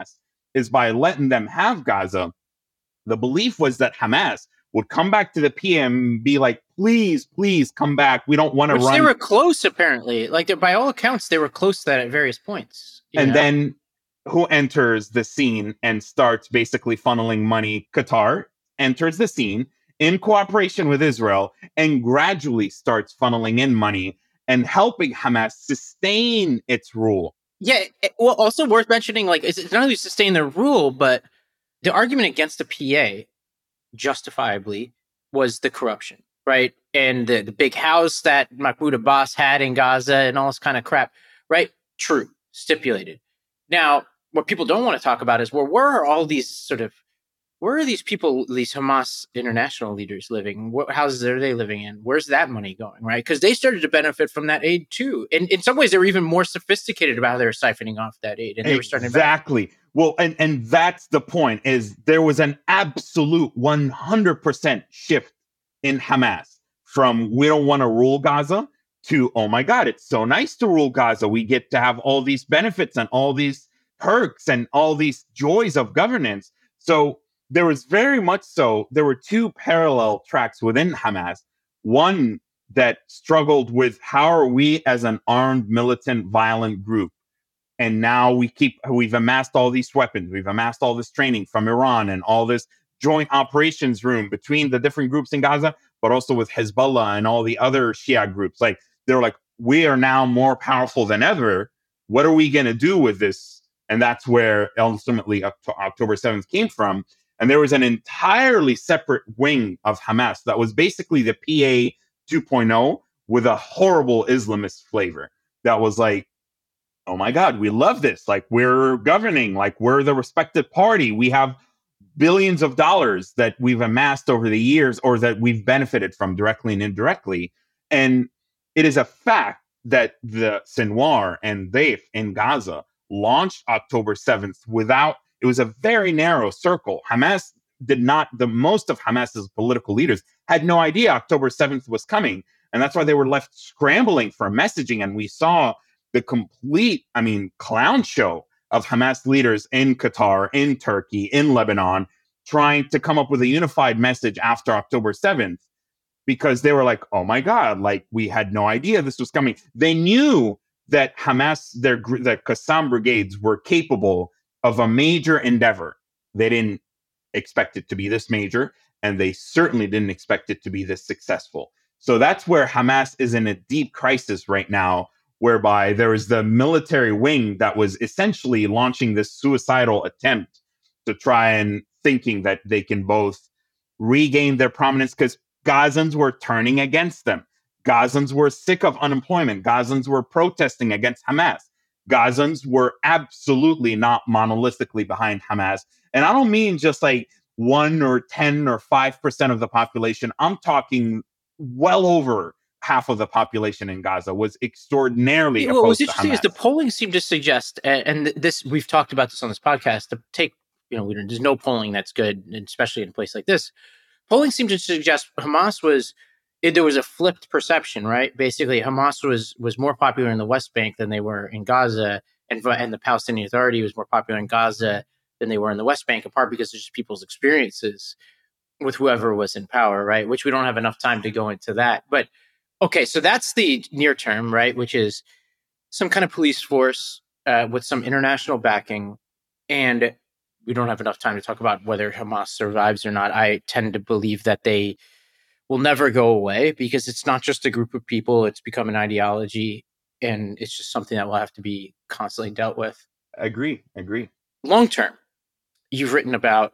is by letting them have Gaza, the belief was that Hamas would come back to the P M and be like, please, please come back. We don't want to Which run. They were close, apparently. Like, by all accounts, they were close to that at various points. And know? then who enters the scene and starts basically funneling money? Qatar enters the scene in cooperation with Israel and gradually starts funneling in money and helping Hamas sustain its rule. Yeah, well, also worth mentioning, like, it's not only sustain their rule, but the argument against the P A, justifiably, was the corruption, right? And the, the big house that Mahmoud Abbas had in Gaza and all this kind of crap, right? True, stipulated. Now, what people don't want to talk about is, well, where are all these sort of, where are these people, these Hamas international leaders living? What houses are they living in? Where's that money going, right? Because they started to benefit from that aid too. And in some ways, they were even more sophisticated about how they were siphoning off that aid. And they were starting exactly. To well, and, and that's the point, is there was an absolute one hundred percent shift in Hamas from we don't want to rule Gaza to, oh my God, it's so nice to rule Gaza. We get to have all these benefits and all these perks and all these joys of governance. So there was very much so, there were two parallel tracks within Hamas. One that struggled with how are we as an armed, militant, violent group? And now we keep, we've amassed all these weapons. We've amassed all this training from Iran and all this joint operations room between the different groups in Gaza, but also with Hezbollah and all the other Shia groups. Like, they're like, we are now more powerful than ever. What are we going to do with this? And that's where ultimately October seventh came from. And there was an entirely separate wing of Hamas that was basically the P A two point oh with a horrible Islamist flavor. That was like, oh my God, we love this. Like, we're governing, like we're the respected party. We have billions of dollars that we've amassed over the years or that we've benefited from directly and indirectly. And it is a fact that the Sinwar and Daif in Gaza launched October seventh without, it was a very narrow circle. Hamas did not, the most of Hamas's political leaders had no idea October seventh was coming. And that's why they were left scrambling for messaging. And we saw the complete, I mean, clown show of Hamas leaders in Qatar, in Turkey, in Lebanon, trying to come up with a unified message after October seventh, because they were like, oh my God, like we had no idea this was coming. They knew that Hamas, their the Qassam brigades were capable of a major endeavor. They didn't expect it to be this major, and they certainly didn't expect it to be this successful. So that's where Hamas is in a deep crisis right now, whereby there is the military wing that was essentially launching this suicidal attempt to try and thinking that they can both regain their prominence, because Gazans were turning against them. Gazans were sick of unemployment. Gazans were protesting against Hamas. Gazans were absolutely not monolithically behind Hamas. And I don't mean just like one or ten or five percent of the population. I'm talking well over half of the population in Gaza was extraordinarily well, opposed what's to interesting Hamas. is the polling seemed to suggest, and this, we've talked about this on this podcast, to take, you know, there's no polling that's good, especially in a place like this. Polling seemed to suggest Hamas was, it, there was a flipped perception, right? Basically, Hamas was was more popular in the West Bank than they were in Gaza, and, and the Palestinian Authority was more popular in Gaza than they were in the West Bank, in part because of just people's experiences with whoever was in power, right? Which we don't have enough time to go into that. But okay, so that's the near term, right? Which is some kind of police force uh, with some international backing. And we don't have enough time to talk about whether Hamas survives or not. I tend to believe that they will never go away, because it's not just a group of people. It's become an ideology, and it's just something that will have to be constantly dealt with. Agree, agree. Long term, you've written about,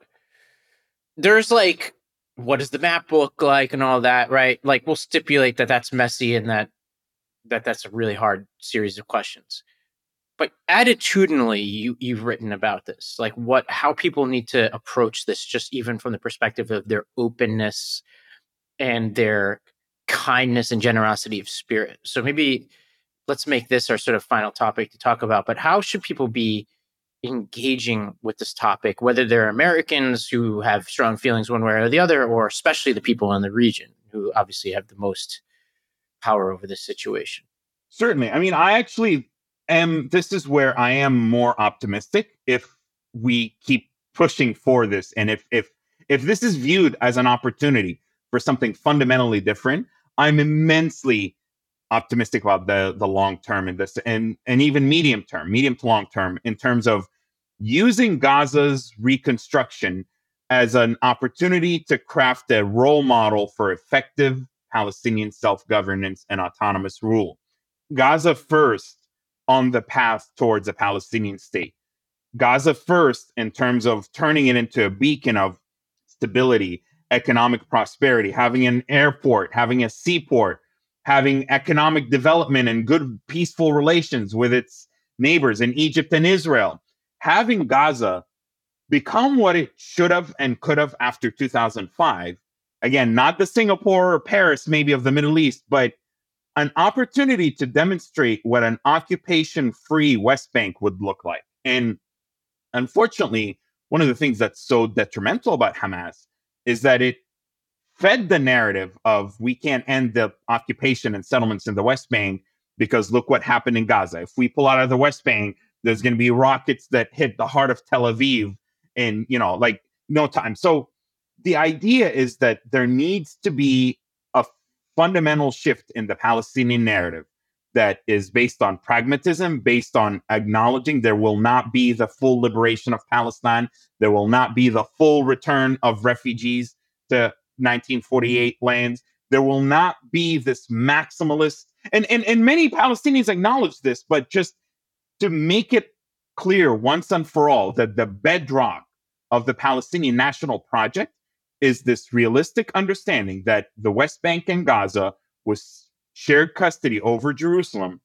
there's like, what does the map look like and all that, right? Like, we'll stipulate that that's messy and that that that's a really hard series of questions. But attitudinally, you, you've written about this, like what, how people need to approach this, just even from the perspective of their openness and their kindness and generosity of spirit. So maybe let's make this our sort of final topic to talk about. But how should people be engaging with this topic, whether they're Americans who have strong feelings one way or the other, or especially the people in the region who obviously have the most power over this situation? Certainly. I mean, I actually am, this is where I am more optimistic. If we keep pushing for this. And if if if this is viewed as an opportunity for something fundamentally different, I'm immensely optimistic about the the long term in this, and and even medium term, medium to long term, in terms of using Gaza's reconstruction as an opportunity to craft a role model for effective Palestinian self-governance and autonomous rule. Gaza first on the path towards a Palestinian state. Gaza first in terms of turning it into a beacon of stability, economic prosperity, having an airport, having a seaport, having economic development and good, peaceful relations with its neighbors in Egypt and Israel. Having Gaza become what it should have and could have after two thousand five. Again, not the Singapore or Paris, maybe of the Middle East, but an opportunity to demonstrate what an occupation-free West Bank would look like. And unfortunately, one of the things that's so detrimental about Hamas is that it fed the narrative of we can't end the occupation and settlements in the West Bank because look what happened in Gaza. If we pull out of the West Bank, there's going to be rockets that hit the heart of Tel Aviv in, you know, like no time. So the idea is that there needs to be a fundamental shift in the Palestinian narrative that is based on pragmatism, based on acknowledging there will not be the full liberation of Palestine. There will not be the full return of refugees to nineteen forty-eight lands. There will not be this maximalist, and, and, and many Palestinians acknowledge this, but just to make it clear once and for all that the bedrock of the Palestinian national project is this realistic understanding that the West Bank and Gaza was shared custody over Jerusalem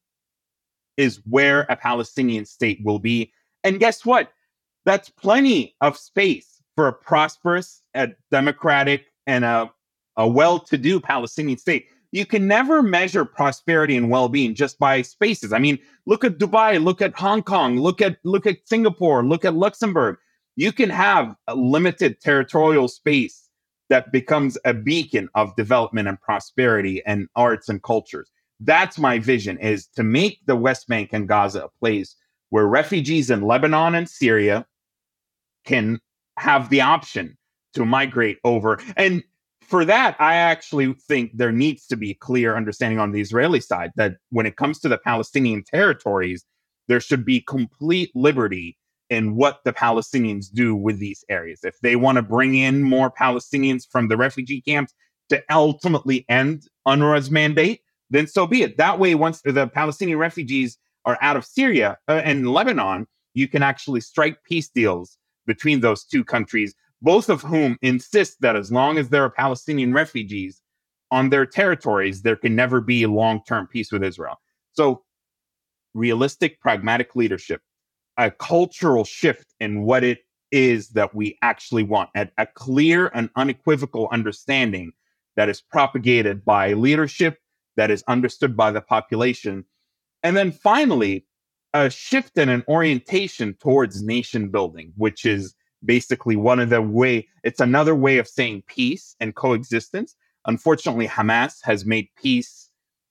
is where a Palestinian state will be. And guess what? That's plenty of space for a prosperous, a democratic, and a, a well-to-do Palestinian state. You can never measure prosperity and well-being just by spaces. I mean, look at Dubai, look at Hong Kong, look at look at Singapore, look at Luxembourg. You can have a limited territorial space that becomes a beacon of development and prosperity and arts and cultures. That's my vision, is to make the West Bank and Gaza a place where refugees in Lebanon and Syria can have the option to migrate over. And for that, I actually think there needs to be clear understanding on the Israeli side that when it comes to the Palestinian territories, there should be complete liberty in what the Palestinians do with these areas. If they want to bring in more Palestinians from the refugee camps to ultimately end UNRWA's mandate, then so be it. That way, once the Palestinian refugees are out of Syria uh, and Lebanon, you can actually strike peace deals between those two countries, both of whom insist that as long as there are Palestinian refugees on their territories, there can never be long-term peace with Israel. So realistic, pragmatic leadership, a cultural shift in what it is that we actually want, and a clear and unequivocal understanding that is propagated by leadership, that is understood by the population. And then finally, a shift in an orientation towards nation building, which is basically one of the way, it's another way of saying peace and coexistence. Unfortunately, Hamas has made peace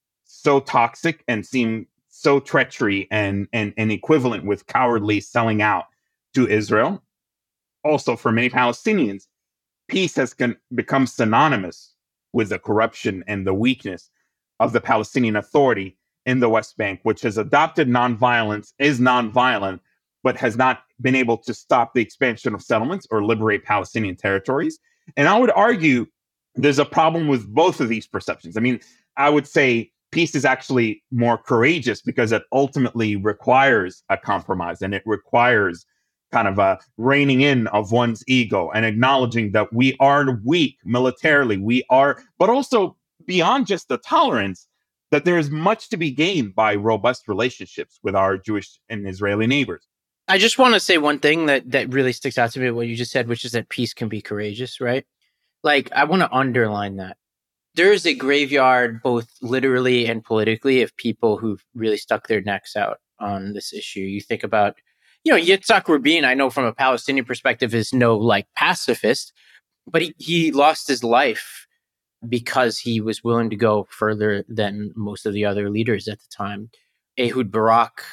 so toxic and seem so treachery and, and, and equivalent with cowardly selling out to Israel. Also, for many Palestinians, peace has con- become synonymous with the corruption and the weakness of the Palestinian Authority in the West Bank, which has adopted nonviolence, is nonviolent, but has not been able to stop the expansion of settlements or liberate Palestinian territories. And I would argue there's a problem with both of these perceptions. I mean, I would say peace is actually more courageous because it ultimately requires a compromise, and it requires kind of a reining in of one's ego and acknowledging that we are weak militarily, we are, but also beyond just the tolerance, that there is much to be gained by robust relationships with our Jewish and Israeli neighbors. I just want to say one thing that, that really sticks out to me, what you just said, which is that peace can be courageous, right? Like, I want to underline that. There is a graveyard, both literally and politically, of people who've really stuck their necks out on this issue. You think about, you know, Yitzhak Rabin, I know from a Palestinian perspective, is no like pacifist, but he, he lost his life because he was willing to go further than most of the other leaders at the time. Ehud Barak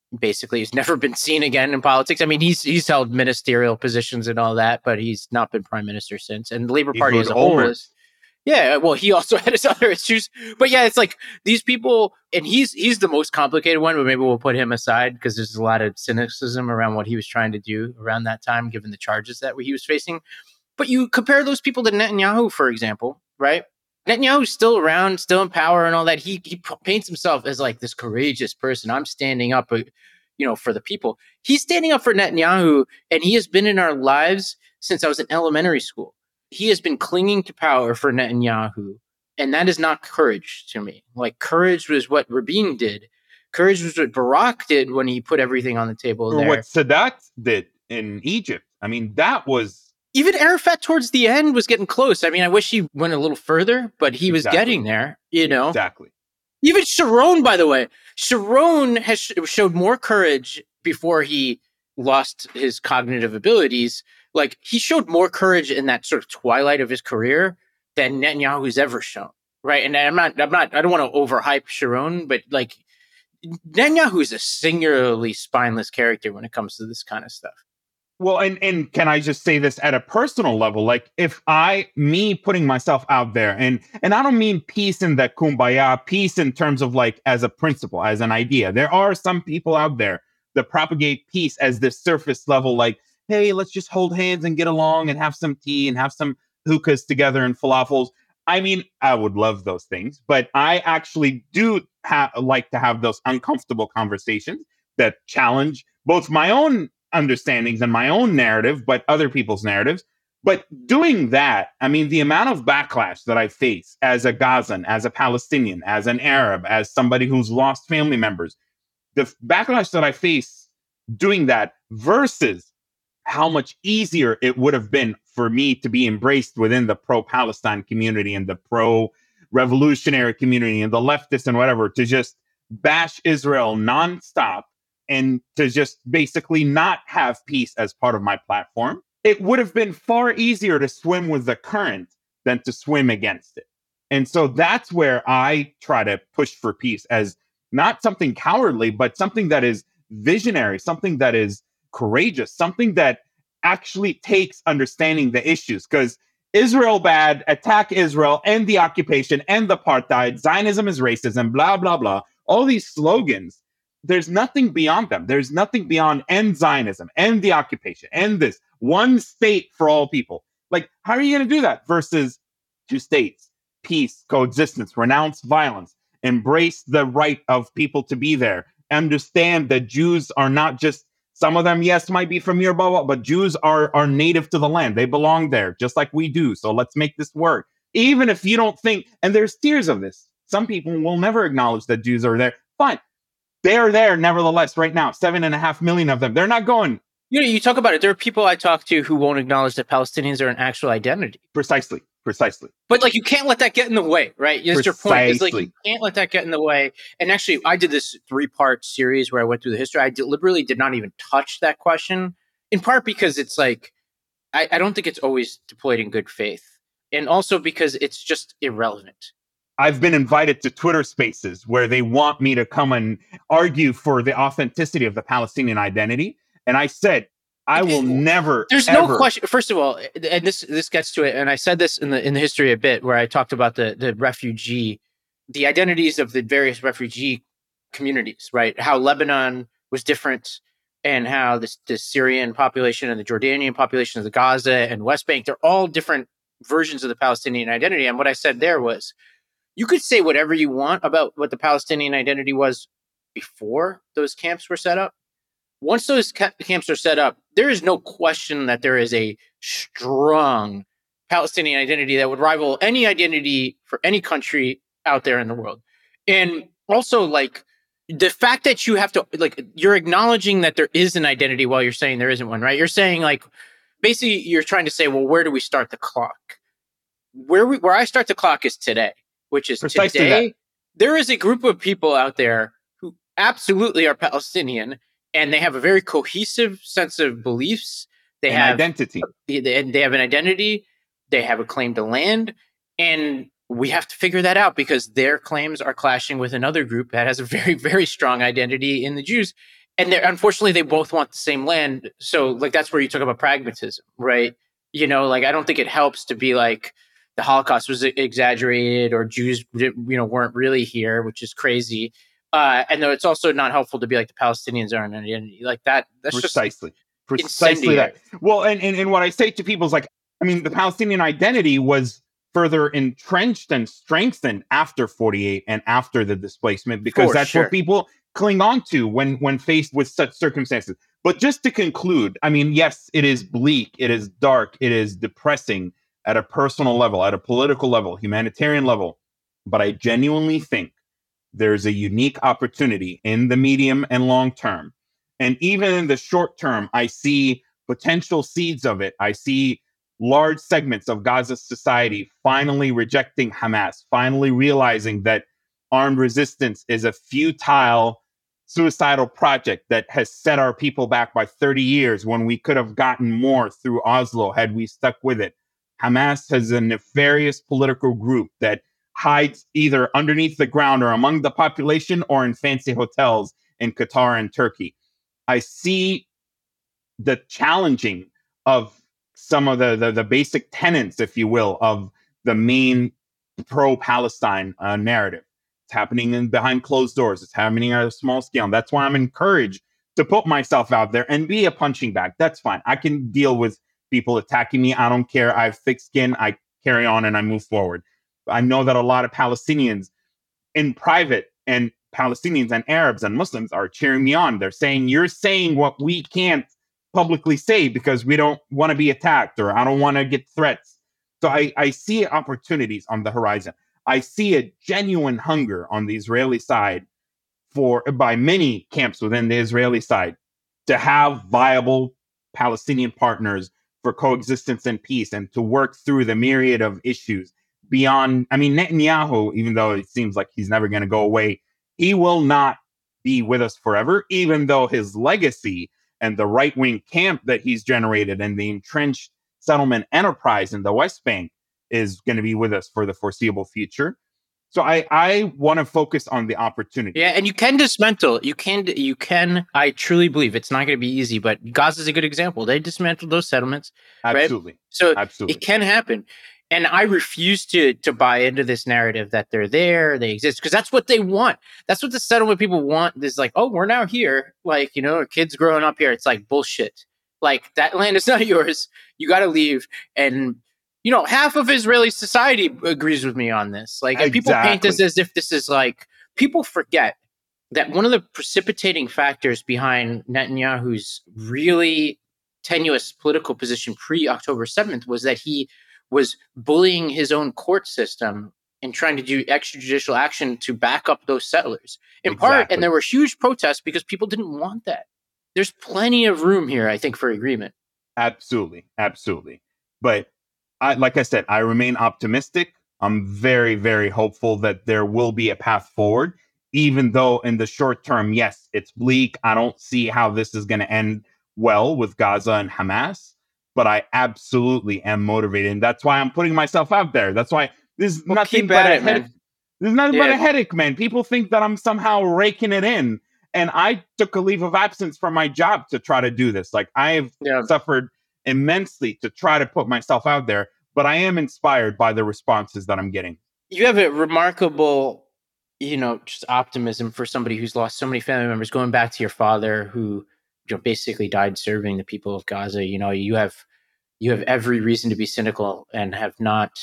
Basically, he's never been seen again in politics. I mean, he's he's held ministerial positions and all that, but he's not been prime minister since. And the Labour He's Party with as a whole Olmert. is, yeah. Well, he also had his other issues, but yeah, it's like these people, and he's he's the most complicated one. But maybe we'll put him aside because there's a lot of cynicism around what he was trying to do around that time, given the charges that he was facing. But you compare those people to Netanyahu, for example, right? Netanyahu's still around, still in power and all that. He he paints himself as like this courageous person. I'm standing up, you know, for the people. He's standing up for Netanyahu, and he has been in our lives since I was in elementary school. He has been clinging to power for Netanyahu, and that is not courage to me. Like, courage was what Rabin did. Courage was what Barak did when he put everything on the table Or there. what Sadat did in Egypt. I mean, that was... Even Arafat towards the end was getting close. I mean, I wish he went a little further, but he was Exactly. getting there, you know? Exactly. Even Sharon, by the way, Sharon has sh- showed more courage before he lost his cognitive abilities. Like, he showed more courage in that sort of twilight of his career than Netanyahu's ever shown, right? And I'm not, I'm not, I don't want to overhype Sharon, but like, Netanyahu is a singularly spineless character when it comes to this kind of stuff. Well, and, and can I just say this at a personal level? Like, if I, me putting myself out there, and and I don't mean peace in the kumbaya, peace in terms of like as a principle, as an idea. There are some people out there that propagate peace as this surface level, like, hey, let's just hold hands and get along and have some tea and have some hookahs together and falafels. I mean, I would love those things, but I actually do ha- like to have those uncomfortable conversations that challenge both my own understandings and my own narrative, but other people's narratives. But doing that, I mean, the amount of backlash that I face as a Gazan, as a Palestinian, as an Arab, as somebody who's lost family members, the f- backlash that I face doing that versus how much easier it would have been for me to be embraced within the pro-Palestine community and the pro-revolutionary community and the leftists and whatever, to just bash Israel nonstop and to just basically not have peace as part of my platform. It would have been far easier to swim with the current than to swim against it. And so that's where I try to push for peace as not something cowardly, but something that is visionary, something that is courageous, something that actually takes understanding the issues. Because Israel bad, attack Israel, end the occupation, end the apartheid, Zionism is racism, blah, blah, blah. All these slogans, there's nothing beyond them. There's nothing beyond end Zionism, end the occupation, end this one state for all people. Like, how are you going to do that versus two states, peace, coexistence, renounce violence, embrace the right of people to be there, understand that Jews are not just, some of them, yes, might be from your bubble, but Jews are, are native to the land. They belong there just like we do. So let's make this work. Even if you don't think, and there's tiers of this, some people will never acknowledge that Jews are there. Fine. They're there nevertheless right now, seven and a half million of them. They're not going. You know, you talk about it. There are people I talk to who won't acknowledge that Palestinians are an actual identity. Precisely, precisely. But like, you can't let that get in the way, right? That's your point. It's like, you can't let that get in the way. And actually, I did this three-part series where I went through the history. I deliberately did not even touch that question, in part because it's like, I, I don't think it's always deployed in good faith. And also because it's just irrelevant. I've been invited to Twitter spaces where they want me to come and argue for the authenticity of the Palestinian identity. And I said, I will never. There's ever. no question. First of all, and this this gets to it, and I said this in the in the history a bit, where I talked about the the refugee, the identities of the various refugee communities, right? How Lebanon was different, and how this the Syrian population and the Jordanian population of the Gaza and West Bank, they're all different versions of the Palestinian identity. And what I said there was, you could say whatever you want about what the Palestinian identity was before those camps were set up. Once those ca- camps are set up, there is no question that there is a strong Palestinian identity that would rival any identity for any country out there in the world. And also, like, the fact that you have to, like, you're acknowledging that there is an identity while you're saying there isn't one, right? You're saying, like, basically, you're trying to say, well, where do we start the clock? Where we, where I start the clock is today, which is Precisely today. that. There is a group of people out there who absolutely are Palestinian, and they have a very cohesive sense of beliefs. They an have identity. They, they have an identity. They have a claim to land, and we have to figure that out because their claims are clashing with another group that has a very, very strong identity in the Jews. and they're, unfortunately, they both want the same land. So, like, that's where you talk about pragmatism, right? You know, like, I don't think it helps to be like the Holocaust was exaggerated or Jews, you know, weren't really here, which is crazy. Uh, and though it's also not helpful to be like the Palestinians aren't an identity like that. That's Precisely. just Precisely incendiary. that. Well, and, and, and what I say to people is like, I mean, the Palestinian identity was further entrenched and strengthened after forty-eight and after the displacement, because For that's sure. what people cling on to when when faced with such circumstances. But just to conclude, I mean, yes, it is bleak, it is dark, it is depressing at a personal level, at a political level, humanitarian level. But I genuinely think there's a unique opportunity in the medium and long term. And even in the short term, I see potential seeds of it. I see large segments of Gaza's society finally rejecting Hamas, finally realizing that armed resistance is a futile, suicidal project that has set our people back by thirty years when we could have gotten more through Oslo had we stuck with it. Hamas has a nefarious political group that hides either underneath the ground or among the population or in fancy hotels in Qatar and Turkey. I see the challenging of some of the, the, the basic tenets, if you will, of the main pro-Palestine uh, narrative. It's happening in behind closed doors. It's happening at a small scale. And that's why I'm encouraged to put myself out there and be a punching bag. That's fine. I can deal with people attacking me. I don't care. I have thick skin. I carry on and I move forward. I know that a lot of Palestinians in private and Palestinians and Arabs and Muslims are cheering me on. They're saying, you're saying what we can't publicly say because we don't want to be attacked, or I don't want to get threats. So I, I see opportunities on the horizon. I see a genuine hunger on the Israeli side for, by many camps within the Israeli side, to have viable Palestinian partners for coexistence and peace, and to work through the myriad of issues beyond. I mean, Netanyahu, even though it seems like he's never going to go away, he will not be with us forever, even though his legacy and the right-wing camp that he's generated and the entrenched settlement enterprise in the West Bank is going to be with us for the foreseeable future. So I, I want to focus on the opportunity. Yeah, and you can dismantle. You can, you can. I truly believe it's not going to be easy, but Gaza is a good example. They dismantled those settlements. Absolutely. Right? So Absolutely. It can happen. And I refuse to to buy into this narrative that they're there, they exist, because that's what they want. That's what the settlement people want. Is like, oh, we're now here. Like, you know, kids growing up here. It's like bullshit. Like, that land is not yours. You got to leave. And you know, half of Israeli society agrees with me on this. Like, and people paint this as if this is like, people forget that one of the precipitating factors behind Netanyahu's really tenuous political position pre-October seventh was that he was bullying his own court system and trying to do extrajudicial action to back up those settlers. In Exactly. part, and there were huge protests because people didn't want that. There's plenty of room here, I think, for agreement. Absolutely. Absolutely. But I, like I said, I remain optimistic. I'm very, very hopeful that there will be a path forward, even though in the short term, yes, it's bleak. I don't see how this is going to end well with Gaza and Hamas, but I absolutely am motivated. And that's why I'm putting myself out there. That's why there's well, nothing but a it, headache. There's nothing yeah. but a headache, man. People think that I'm somehow raking it in. And I took a leave of absence from my job to try to do this. Like, I have yeah. suffered immensely to try to put myself out there, but I am inspired by the responses that I'm getting. You have a remarkable, you know, just optimism for somebody who's lost so many family members, going back to your father who, you know, basically died serving the people of Gaza. You know, you have, you have every reason to be cynical and have not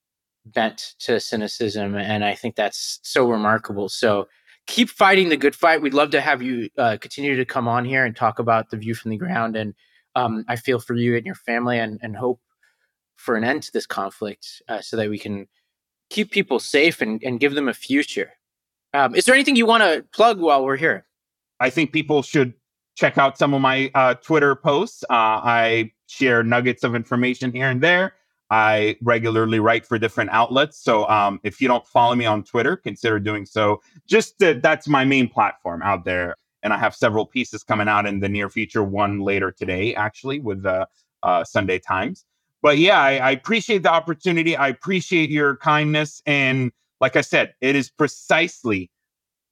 bent to cynicism. And I think that's so remarkable. So keep fighting the good fight. We'd love to have you uh, continue to come on here and talk about the view from the ground. And um, I feel for you and your family, and, and hope for an end to this conflict uh, so that we can keep people safe and, and give them a future. Um, is there anything you want to plug while we're here? I think people should check out some of my uh, Twitter posts. Uh, I share nuggets of information here and there. I regularly write for different outlets. So um, if you don't follow me on Twitter, consider doing so. Just to, that's my main platform out there. And I have several pieces coming out in the near future, one later today, actually, with the uh, Sunday Times. But yeah, I, I appreciate the opportunity. I appreciate your kindness. And like I said, it is precisely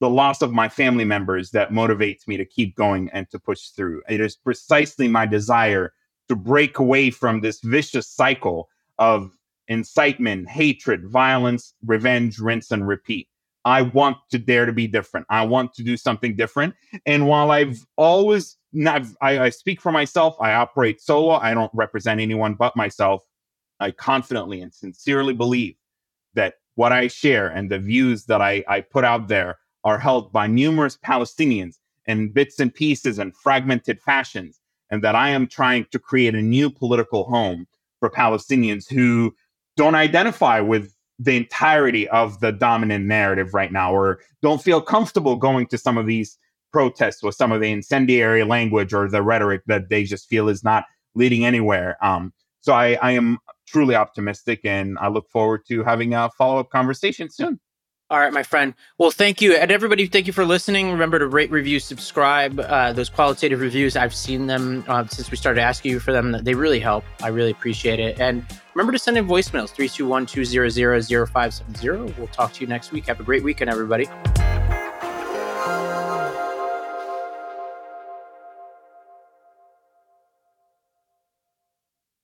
the loss of my family members that motivates me to keep going and to push through. It is precisely my desire to break away from this vicious cycle of incitement, hatred, violence, revenge, rinse, and repeat. I want to dare to be different. I want to do something different. And while I've always, not, I, I speak for myself, I operate solo, I don't represent anyone but myself. I confidently and sincerely believe that what I share and the views that I, I put out there are held by numerous Palestinians in bits and pieces and fragmented fashions, and that I am trying to create a new political home for Palestinians who don't identify with the entirety of the dominant narrative right now, or don't feel comfortable going to some of these protests with some of the incendiary language or the rhetoric that they just feel is not leading anywhere. Um, so I, I am truly optimistic, and I look forward to having a follow-up conversation soon. All right, my friend. Well, thank you. And everybody, thank you for listening. Remember to rate, review, subscribe. Uh, those qualitative reviews, I've seen them uh, since we started asking you for them. They really help. I really appreciate it. And remember to send in voicemails, three two one, two zero zero, zero five seven zero. We'll talk to you next week. Have a great weekend, everybody.